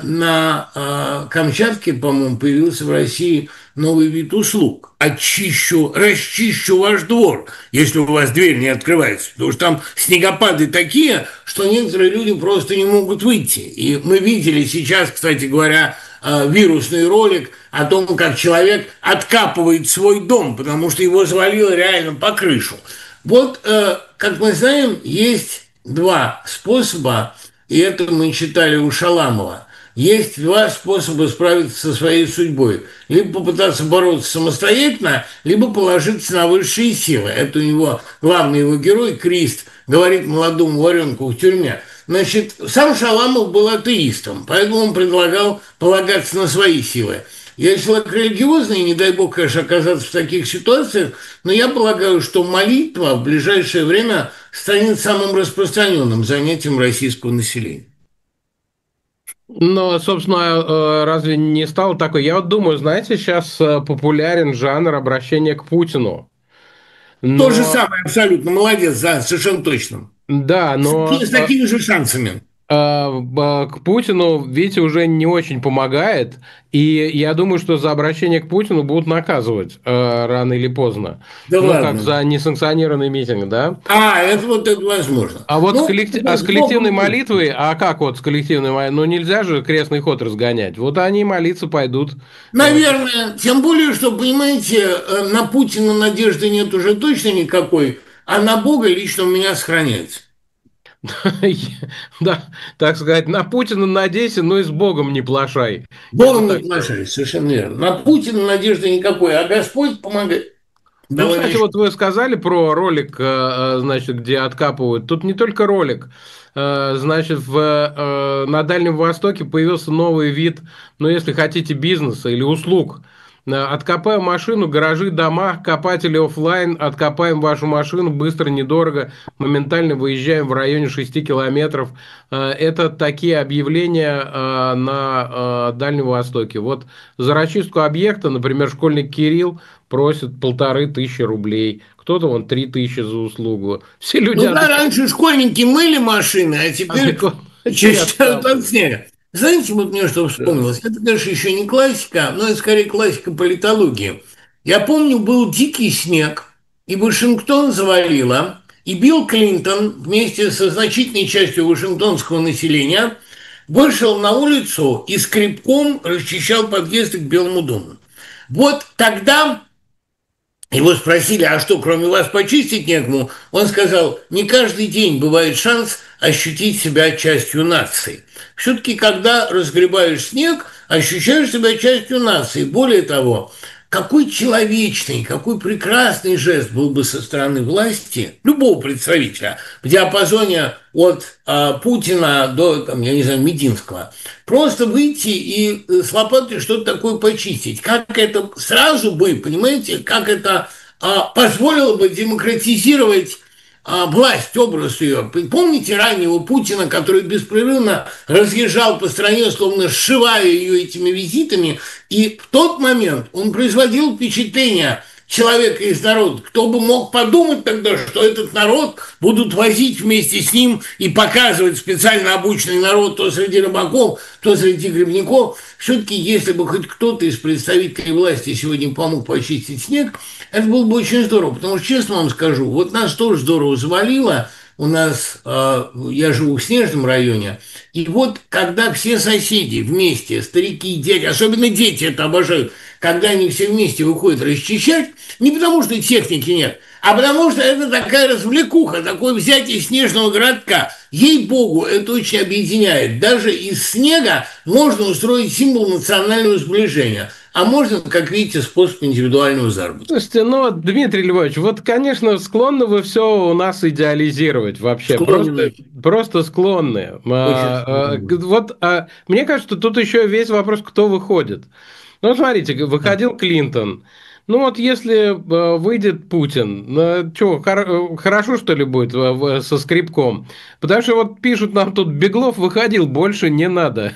на Камчатке, по-моему, появился в России новый вид услуг. Расчищу ваш двор, если у вас дверь не открывается. Потому что там снегопады такие, что некоторые люди просто не могут выйти. И мы видели сейчас, кстати говоря, вирусный ролик о том, как человек откапывает свой дом, потому что его завалило реально по крышу. Вот, как мы знаем, есть два способа, и это мы читали у Шаламова. Есть два способа справиться со своей судьбой. Либо попытаться бороться самостоятельно, либо положиться на высшие силы. Это у него главный его герой, Крист, говорит молодому варенку в тюрьме. Значит, сам Шаламов был атеистом, поэтому он предлагал полагаться на свои силы. Я человек религиозный, не дай бог, конечно, оказаться в таких ситуациях, но я полагаю, что молитва в ближайшее время станет самым распространенным занятием российского населения. Но, собственно, разве не стало такой? Я вот думаю, знаете, сейчас популярен жанр обращения к Путину. То же Но, самое, абсолютно, молодец, да, совершенно точно. да, С такими же шансами. к Путину, видите, уже не очень помогает. И я думаю, что за обращение к Путину будут наказывать рано или поздно. Да Ну, как ладно. за несанкционированный митинг, да? Это вот это возможно. А вот Ну, с с коллективной Богом молитвой, будет. а как вот с коллективной молитвой? Ну, нельзя же крестный ход разгонять. Вот они молиться пойдут. Э, Наверное, тем более, что, понимаете, на Путина надежды нет уже точно никакой, а на Бога лично у меня сохраняется. Да, так сказать, на Путина надейся, но и с Богом не плашай. Я бы Богом не так сказал. плашай, совершенно верно. На Путина надежды никакой, а Господь помогает. Ну, Давай кстати, еще. вот вы сказали про ролик, значит, где откапывают. Тут не только ролик. Значит, на Дальнем Востоке появился новый вид, ну, если хотите, бизнеса или услуг. Откопаем машину, гаражи, дома, копатели оффлайн, откопаем вашу машину быстро, недорого, моментально выезжаем в районе 6 километров. Это такие объявления на Дальнем Востоке. Вот за расчистку объекта, например, школьник Кирилл просит 1500 рублей, кто-то вон 3000 за услугу. Все люди Ну да, отдыхают, раньше школьники мыли машины, а теперь теперь чистят от откапывают. снега. Знаете, вот мне что Да. вспомнилось? Это, конечно, еще не классика, но это скорее классика политологии. Я помню, был дикий снег, и Вашингтон завалило, и Билл Клинтон вместе со значительной частью вашингтонского населения вышел на улицу и скребком расчищал подъезды к Белому дому. Вот тогда его спросили, а что, кроме вас почистить некому? Он сказал, не каждый день бывает шанс ощутить себя частью нации. Все-таки, когда разгребаешь снег, ощущаешь себя частью нации. Более того, какой человечный, какой прекрасный жест был бы со стороны власти, любого представителя, в диапазоне от Путина до, там, я не знаю, Мединского, просто выйти и с лопатой что-то такое почистить. Как это сразу бы, понимаете, как это позволило бы демократизировать власть, образ ее. Помните раннего Путина, который беспрерывно разъезжал по стране, словно сшивая ее этими визитами, и в тот момент он производил впечатление человека из народа. Кто бы мог подумать тогда, что этот народ будут возить вместе с ним и показывать специально обученный народ то среди рыбаков, то среди грибников. Все-таки, если бы хоть кто-то из представителей власти сегодня помог почистить снег, это было бы очень здорово. Потому что, честно вам скажу, вот нас тоже здорово завалило. У нас, я живу в снежном районе, и вот когда все соседи вместе, старики, дети, особенно дети это обожают, когда они все вместе выходят расчищать, не потому что техники нет, а потому что это такая развлекуха, такое взятие снежного городка. Ей-богу, это очень объединяет. Даже из снега можно устроить символ национального сближения. А можно, как видите, способ индивидуального заработка. Слушайте, ну, Дмитрий Львович, вот, конечно, склонны вы все у нас идеализировать вообще. Просто, Склонен. просто склонны. Очень склонен. Вот, мне кажется, тут еще весь вопрос, кто выходит. Ну, смотрите, выходил Клинтон. Ну, вот если выйдет Путин, что, хорошо, что ли, будет со скребком? Потому что вот пишут нам тут, Беглов выходил, больше не надо.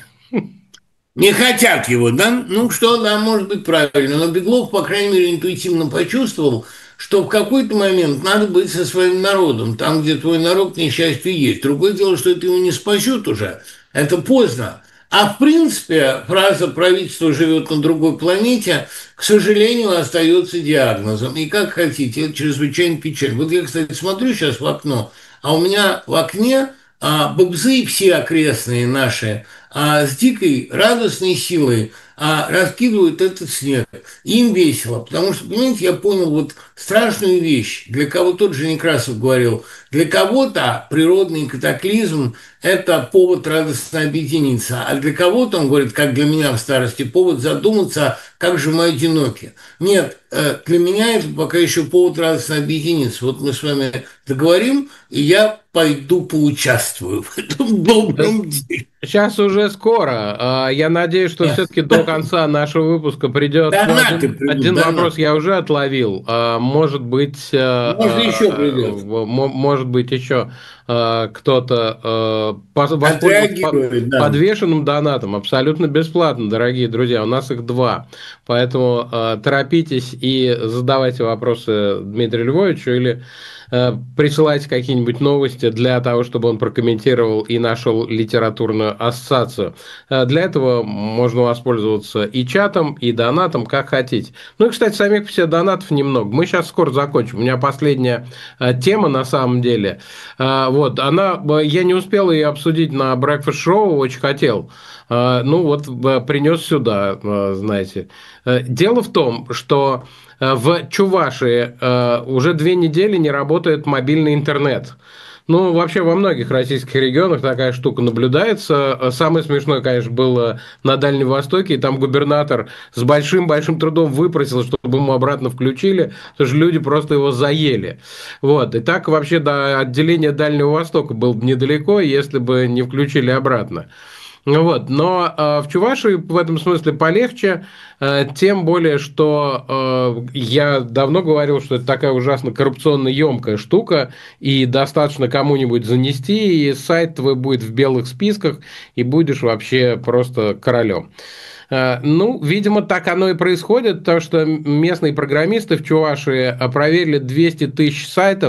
Не хотят его, да? Ну что, да, может быть правильно. Но Беглов, по крайней мере, интуитивно почувствовал, что в какой-то момент надо быть со своим народом, там, где твой народ, к несчастью, есть. Другое дело, что это его не спасет уже. Это поздно. А в принципе, фраза «правительство живет на другой планете», к сожалению, остается диагнозом. И как хотите, это чрезвычайно печально. Вот я, кстати, смотрю сейчас в окно, а у меня в окне бобзы все окрестные наши с дикой радостной силой раскидывают этот снег. Им весело, потому что, понимаете, я понял вот страшную вещь, для кого тот же Некрасов говорил, для кого-то природный катаклизм – это повод радостно объединиться, а для кого-то, он говорит, как для меня в старости, повод задуматься, как же мы одиноки. Нет, для меня это пока еще повод радостно объединиться. Вот мы с вами договорим, и я пойду поучаствую в этом добром деле. Сейчас уже скоро. Я надеюсь, что все-таки до конца нашего выпуска придет. Ну, Донаты придут, один вопрос донаты. я уже отловил. Может быть, Может, еще придет. может быть, еще кто-то воспользовался Отреагирует, да. подвешенным донатом абсолютно бесплатно, дорогие друзья. У нас их два. Поэтому торопитесь и задавайте вопросы Дмитрию Львовичу или присылайте какие-нибудь новости для того, чтобы он прокомментировал и нашел литературную ассоциацию. Для этого можно воспользоваться и чатом, и донатом, как хотите. Ну и, кстати, самих по себе донатов немного. Мы сейчас скоро закончим. У меня последняя тема на самом деле. Вот, я не успел ее обсудить на Breakfast Show, очень хотел. Ну вот, принес сюда, знаете. Дело в том, что в Чувашии уже 2 недели не работает мобильный интернет. Ну, вообще во многих российских регионах такая штука наблюдается. Самое смешное, конечно, было на Дальнем Востоке, и там губернатор с большим-большим трудом выпросил, чтобы ему обратно включили, потому что люди просто его заели. Вот. И так вообще до отделения Дальнего Востока было бы недалеко, если бы не включили обратно. Ну вот, но в Чувашии в этом смысле полегче, тем более, что я давно говорил, что это такая ужасно коррупционно емкая штука, и достаточно кому-нибудь занести, и сайт твой будет в белых списках, и будешь вообще просто королем. Ну, видимо, так оно и происходит, потому что местные программисты в Чувашии проверили 200 тысяч сайтов,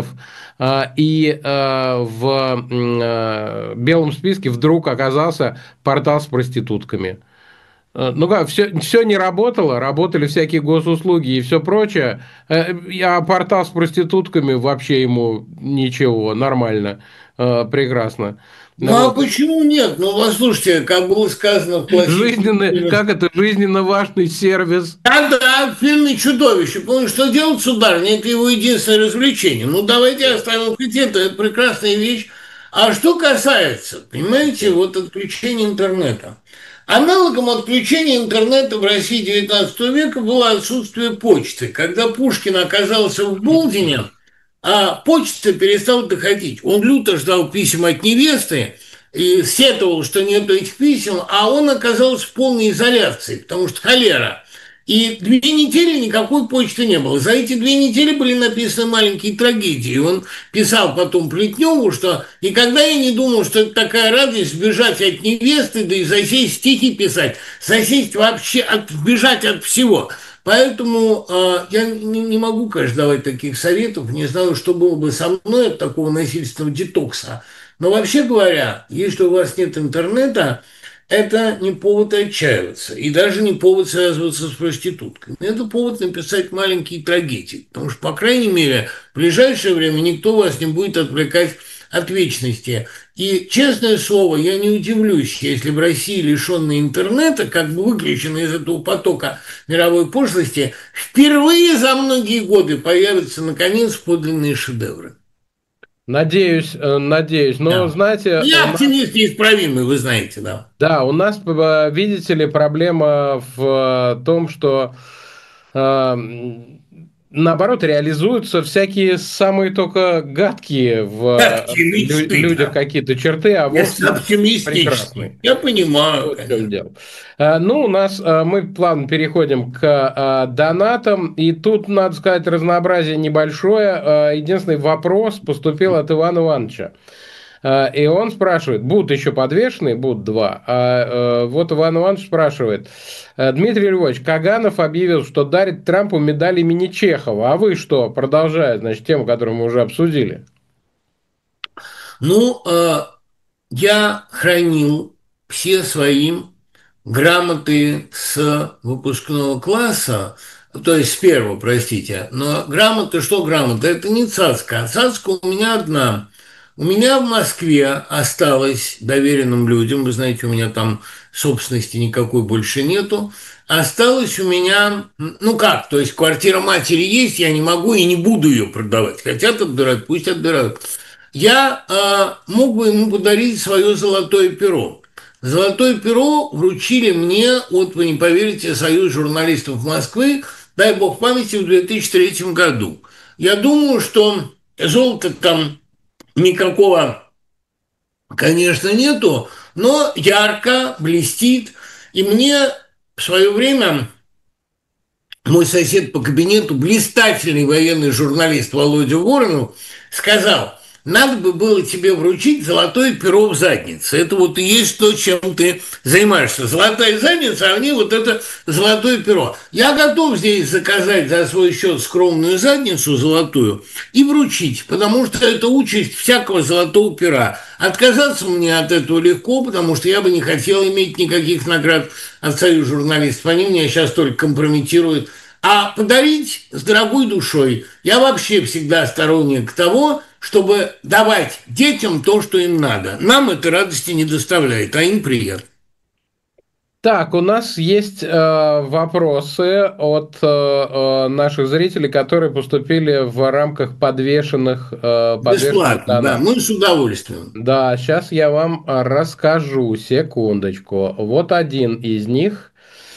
и в белом списке вдруг оказался портал с проститутками. Ну как, все не работало, работали всякие госуслуги и все прочее, а портал с проститутками вообще ему ничего, нормально, прекрасно. Ну, Ну а вот. почему нет? Ну, послушайте, как было сказано в классическом Жизненно, фильме. как это, жизненно важный сервис. Да, в фильме «Чудовище». Помню, что делать, сударыня, это его единственное развлечение. Ну, давайте оставим это прекрасная вещь. А что касается, понимаете, вот отключения интернета. Аналогом отключения интернета в России XIX века было отсутствие почты. Когда Пушкин оказался в Болдине, почта перестала доходить. Он люто ждал писем от невесты и сетовал, что нет этих писем, а он оказался в полной изоляции, потому что холера. И 2 недели никакой почты не было. За эти 2 недели были написаны маленькие трагедии. Он писал потом Плетневу, что «никогда я не думал, что это такая радость сбежать от невесты, да и засесть стихи писать, засесть вообще, сбежать от всего». Поэтому я не могу, конечно, давать таких советов, не знаю, что было бы со мной от такого насильственного детокса. Но вообще говоря, если у вас нет интернета, это не повод отчаиваться и даже не повод связываться с проституткой. Это повод написать маленькие трагедии, потому что, по крайней мере, в ближайшее время никто вас не будет отвлекать от вечности. И, честное слово, я не удивлюсь, если в России, лишенной интернета, как бы выключена из этого потока мировой пошлости, впервые за многие годы появятся, наконец, подлинные шедевры. Надеюсь, надеюсь. Но, Да. знаете, Я оптимист неисправимый, вы знаете, да. да, у нас, видите ли, проблема в том, что наоборот, реализуются всякие самые только гадкие в Гадкие мечты, людях да. какие-то черты, а Если вовсе оптимистичный. прекрасные. Я понимаю, Вот в чем конечно. дело. Ну, мы плавно переходим к донатам, и тут, надо сказать, разнообразие небольшое. Единственный вопрос поступил от Ивана Ивановича. И он спрашивает, будут еще подвешенные, будут два. Вот Иван Иванович спрашивает, Дмитрий Львович, Каганов объявил, что дарит Трампу медаль имени Чехова. А вы что, продолжая, значит, тему, которую мы уже обсудили? Ну, я хранил все свои грамоты с выпускного класса, то есть с первого, простите. Но грамота, что грамота? Это не цацка, а цацка у меня одна. У меня в Москве осталось доверенным людям, вы знаете, у меня там собственности никакой больше нету, осталось у меня, ну как, то есть квартира матери есть, я не могу и не буду ее продавать. Хотят отбирать, пусть отбирают. Я мог бы ему подарить свое золотое перо. Золотое перо вручили мне, вот вы не поверите, Союз журналистов Москвы, дай бог памяти, в 2003 году. Я думаю, что золото там никакого, конечно, нету, но ярко, блестит. И мне в свое время мой сосед по кабинету, блистательный военный журналист Володя Воронов, сказал: надо бы было тебе вручить золотое перо в заднице. Это вот и есть то, чем ты занимаешься. Золотая задница, а в ней вот это золотое перо. Я готов здесь заказать за свой счет скромную задницу золотую и вручить, потому что это участь всякого золотого пера. Отказаться мне от этого легко, потому что я бы не хотел иметь никаких наград от Союза журналистов. Они меня сейчас только компрометируют. А подарить с дорогой душой. Я вообще всегда сторонник того, чтобы давать детям то, что им надо. Нам это радости не доставляет, а им приятно. Так, у нас есть вопросы от наших зрителей, которые поступили в рамках подвешенных Бесплатно, да, донатов. мы с удовольствием. Да, сейчас я вам расскажу, секундочку. Вот один из них.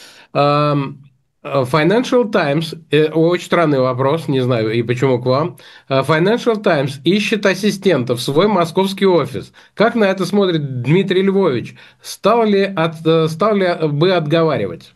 Financial Times, очень странный вопрос, не знаю и почему к вам. Financial Times ищет ассистентов в свой московский офис. Как на это смотрит Дмитрий Львович? Стал ли бы отговаривать?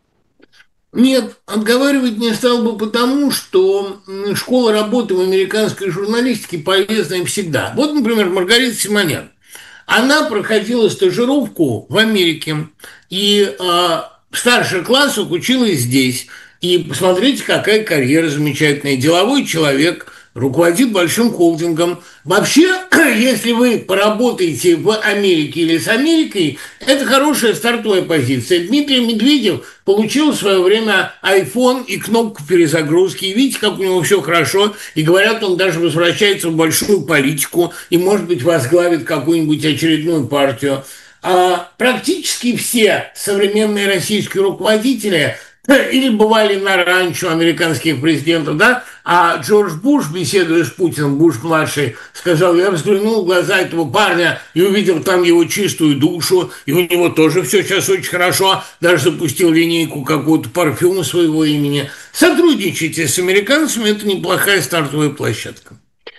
Нет, отговаривать не стал бы потому, что школа работы в американской журналистике полезна им всегда. Вот, например, Маргарита Симонян. Она проходила стажировку в Америке и в старших классах училась здесь. И посмотрите, какая карьера замечательная. Деловой человек, руководит большим холдингом. Вообще, если вы поработаете в Америке или с Америкой, это хорошая стартовая позиция. Дмитрий Медведев получил в свое время iPhone и кнопку перезагрузки. И видите, как у него все хорошо. И говорят, он даже возвращается в большую политику и, может быть, возглавит какую-нибудь очередную партию. А практически все современные российские руководители или бывали на ранчо американских президентов, да, а Джордж Буш, беседуя с Путиным, Буш-младший, сказал: я взглянул в глаза этого парня и увидел там его чистую душу, и у него тоже все сейчас очень хорошо, даже запустил линейку какого-то парфюма своего имени. Сотрудничайте с американцами, это неплохая стартовая площадка.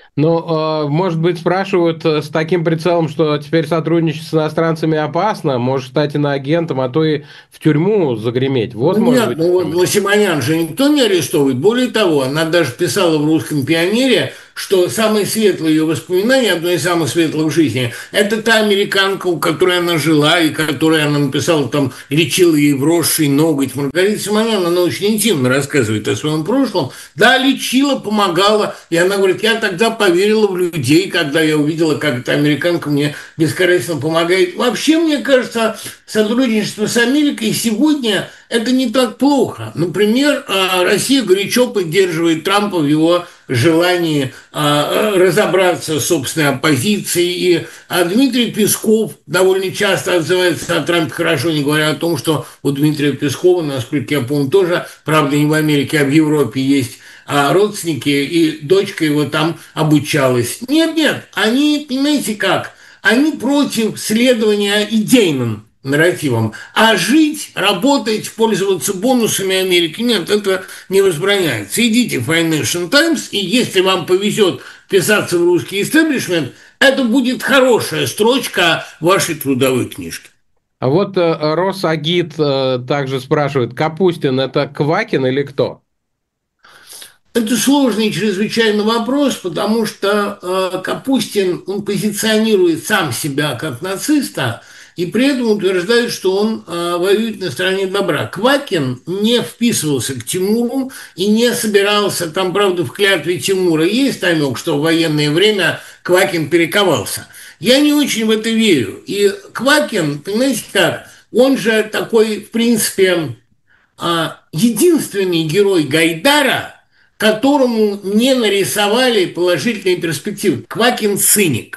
Ну, может быть, спрашивают с таким прицелом, что теперь сотрудничать с иностранцами опасно, может стать иноагентом, а то и в тюрьму загреметь. Вот, Ну может нет, быть, ну вот почему. Лосимонян же никто не арестовывает. Более того, она даже писала в «Русском пионере», что самые светлые ее воспоминания, одно из самых светлых в жизни, это та американка, у которой она жила, и которой она написала, там, лечила ей вросший ноготь. Маргарита Симонян, она очень интимно рассказывает о своем прошлом. Да, лечила, помогала, и она говорит: я тогда поверила в людей, когда я увидела, как эта американка мне бескорыстно помогает. Вообще, мне кажется, сотрудничество с Америкой сегодня это не так плохо. Например, Россия горячо поддерживает Трампа в его желании разобраться с собственной оппозицией. И Дмитрий Песков довольно часто отзывается о Трампе хорошо, не говоря о том, что у Дмитрия Пескова, насколько я помню, тоже, правда, не в Америке, а в Европе есть родственники, и дочка его там обучалась. Нет, они, понимаете как, они против следования идейным нарративом. А жить, работать, пользоваться бонусами Америки, нет, это не возбраняется. Идите в Financial Times, и если вам повезет вписаться в русский истеблишмент, это будет хорошая строчка вашей трудовой книжки. А вот Росагит также спрашивает, Капустин это Квакин или кто? Это сложный чрезвычайно вопрос, потому что Капустин, он позиционирует сам себя как нациста, и при этом утверждает, что он воюет на стороне добра. Квакин не вписывался к Тимуру и не собирался, там, правда, в клятве Тимура есть намек, что в военное время Квакин перековался. Я не очень в это верю. И Квакин, понимаете как, он же такой, в принципе, единственный герой Гайдара, которому не нарисовали положительные перспективы. Квакин циник.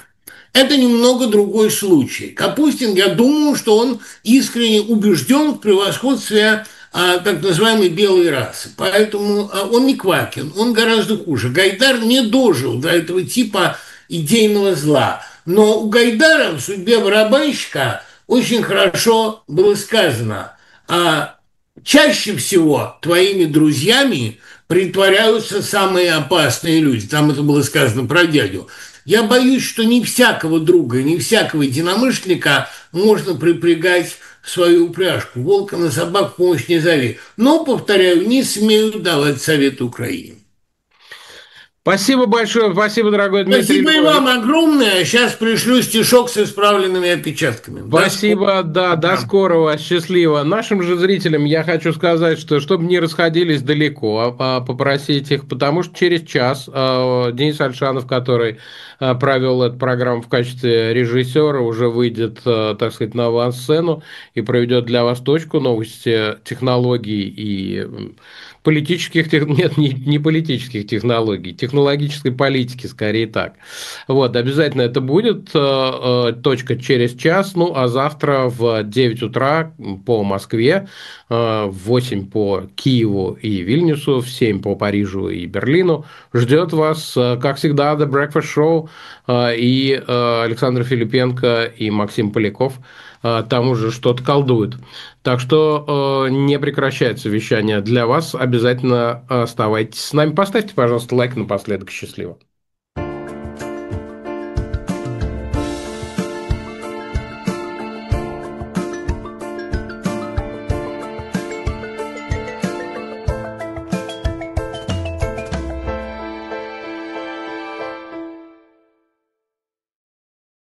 Это немного другой случай. Капустин, я думаю, что он искренне убежден в превосходстве так называемой белой расы. Поэтому он не Квакин, он гораздо хуже. Гайдар не дожил до этого типа идейного зла. Но у Гайдара в судьбе барабанщика очень хорошо было сказано, чаще всего твоими друзьями притворяются самые опасные люди. Там это было сказано про дядю. Я боюсь, что не всякого друга, не всякого единомышленника можно припрягать в свою упряжку. Волка на собак помощь не зови. Но, повторяю, не смею давать советы Украине. Спасибо большое, спасибо, дорогой Дмитрий Спасибо и Львович. вам огромное. Сейчас пришлю стишок с исправленными опечатками. Спасибо, да, до скорого, счастливо. Нашим же зрителям я хочу сказать, что чтобы не расходились далеко, попросить их, потому что через час Денис Альшанов, который провел эту программу в качестве режиссера, уже выйдет, так сказать, на авансцену и проведет для вас точку новости технологий и политических, нет, не политических технологий, технологической политики, скорее так. Вот, обязательно это будет, точка через час, ну, а завтра в 9 утра по Москве, в 8 по Киеву и Вильнюсу, в 7 по Парижу и Берлину ждет вас, как всегда, The Breakfast Show и Александр Филипенко и Максим Поляков там уже что-то колдуют. Так что не прекращается вещание для вас. Обязательно оставайтесь с нами. Поставьте, пожалуйста, лайк напоследок. Счастливо.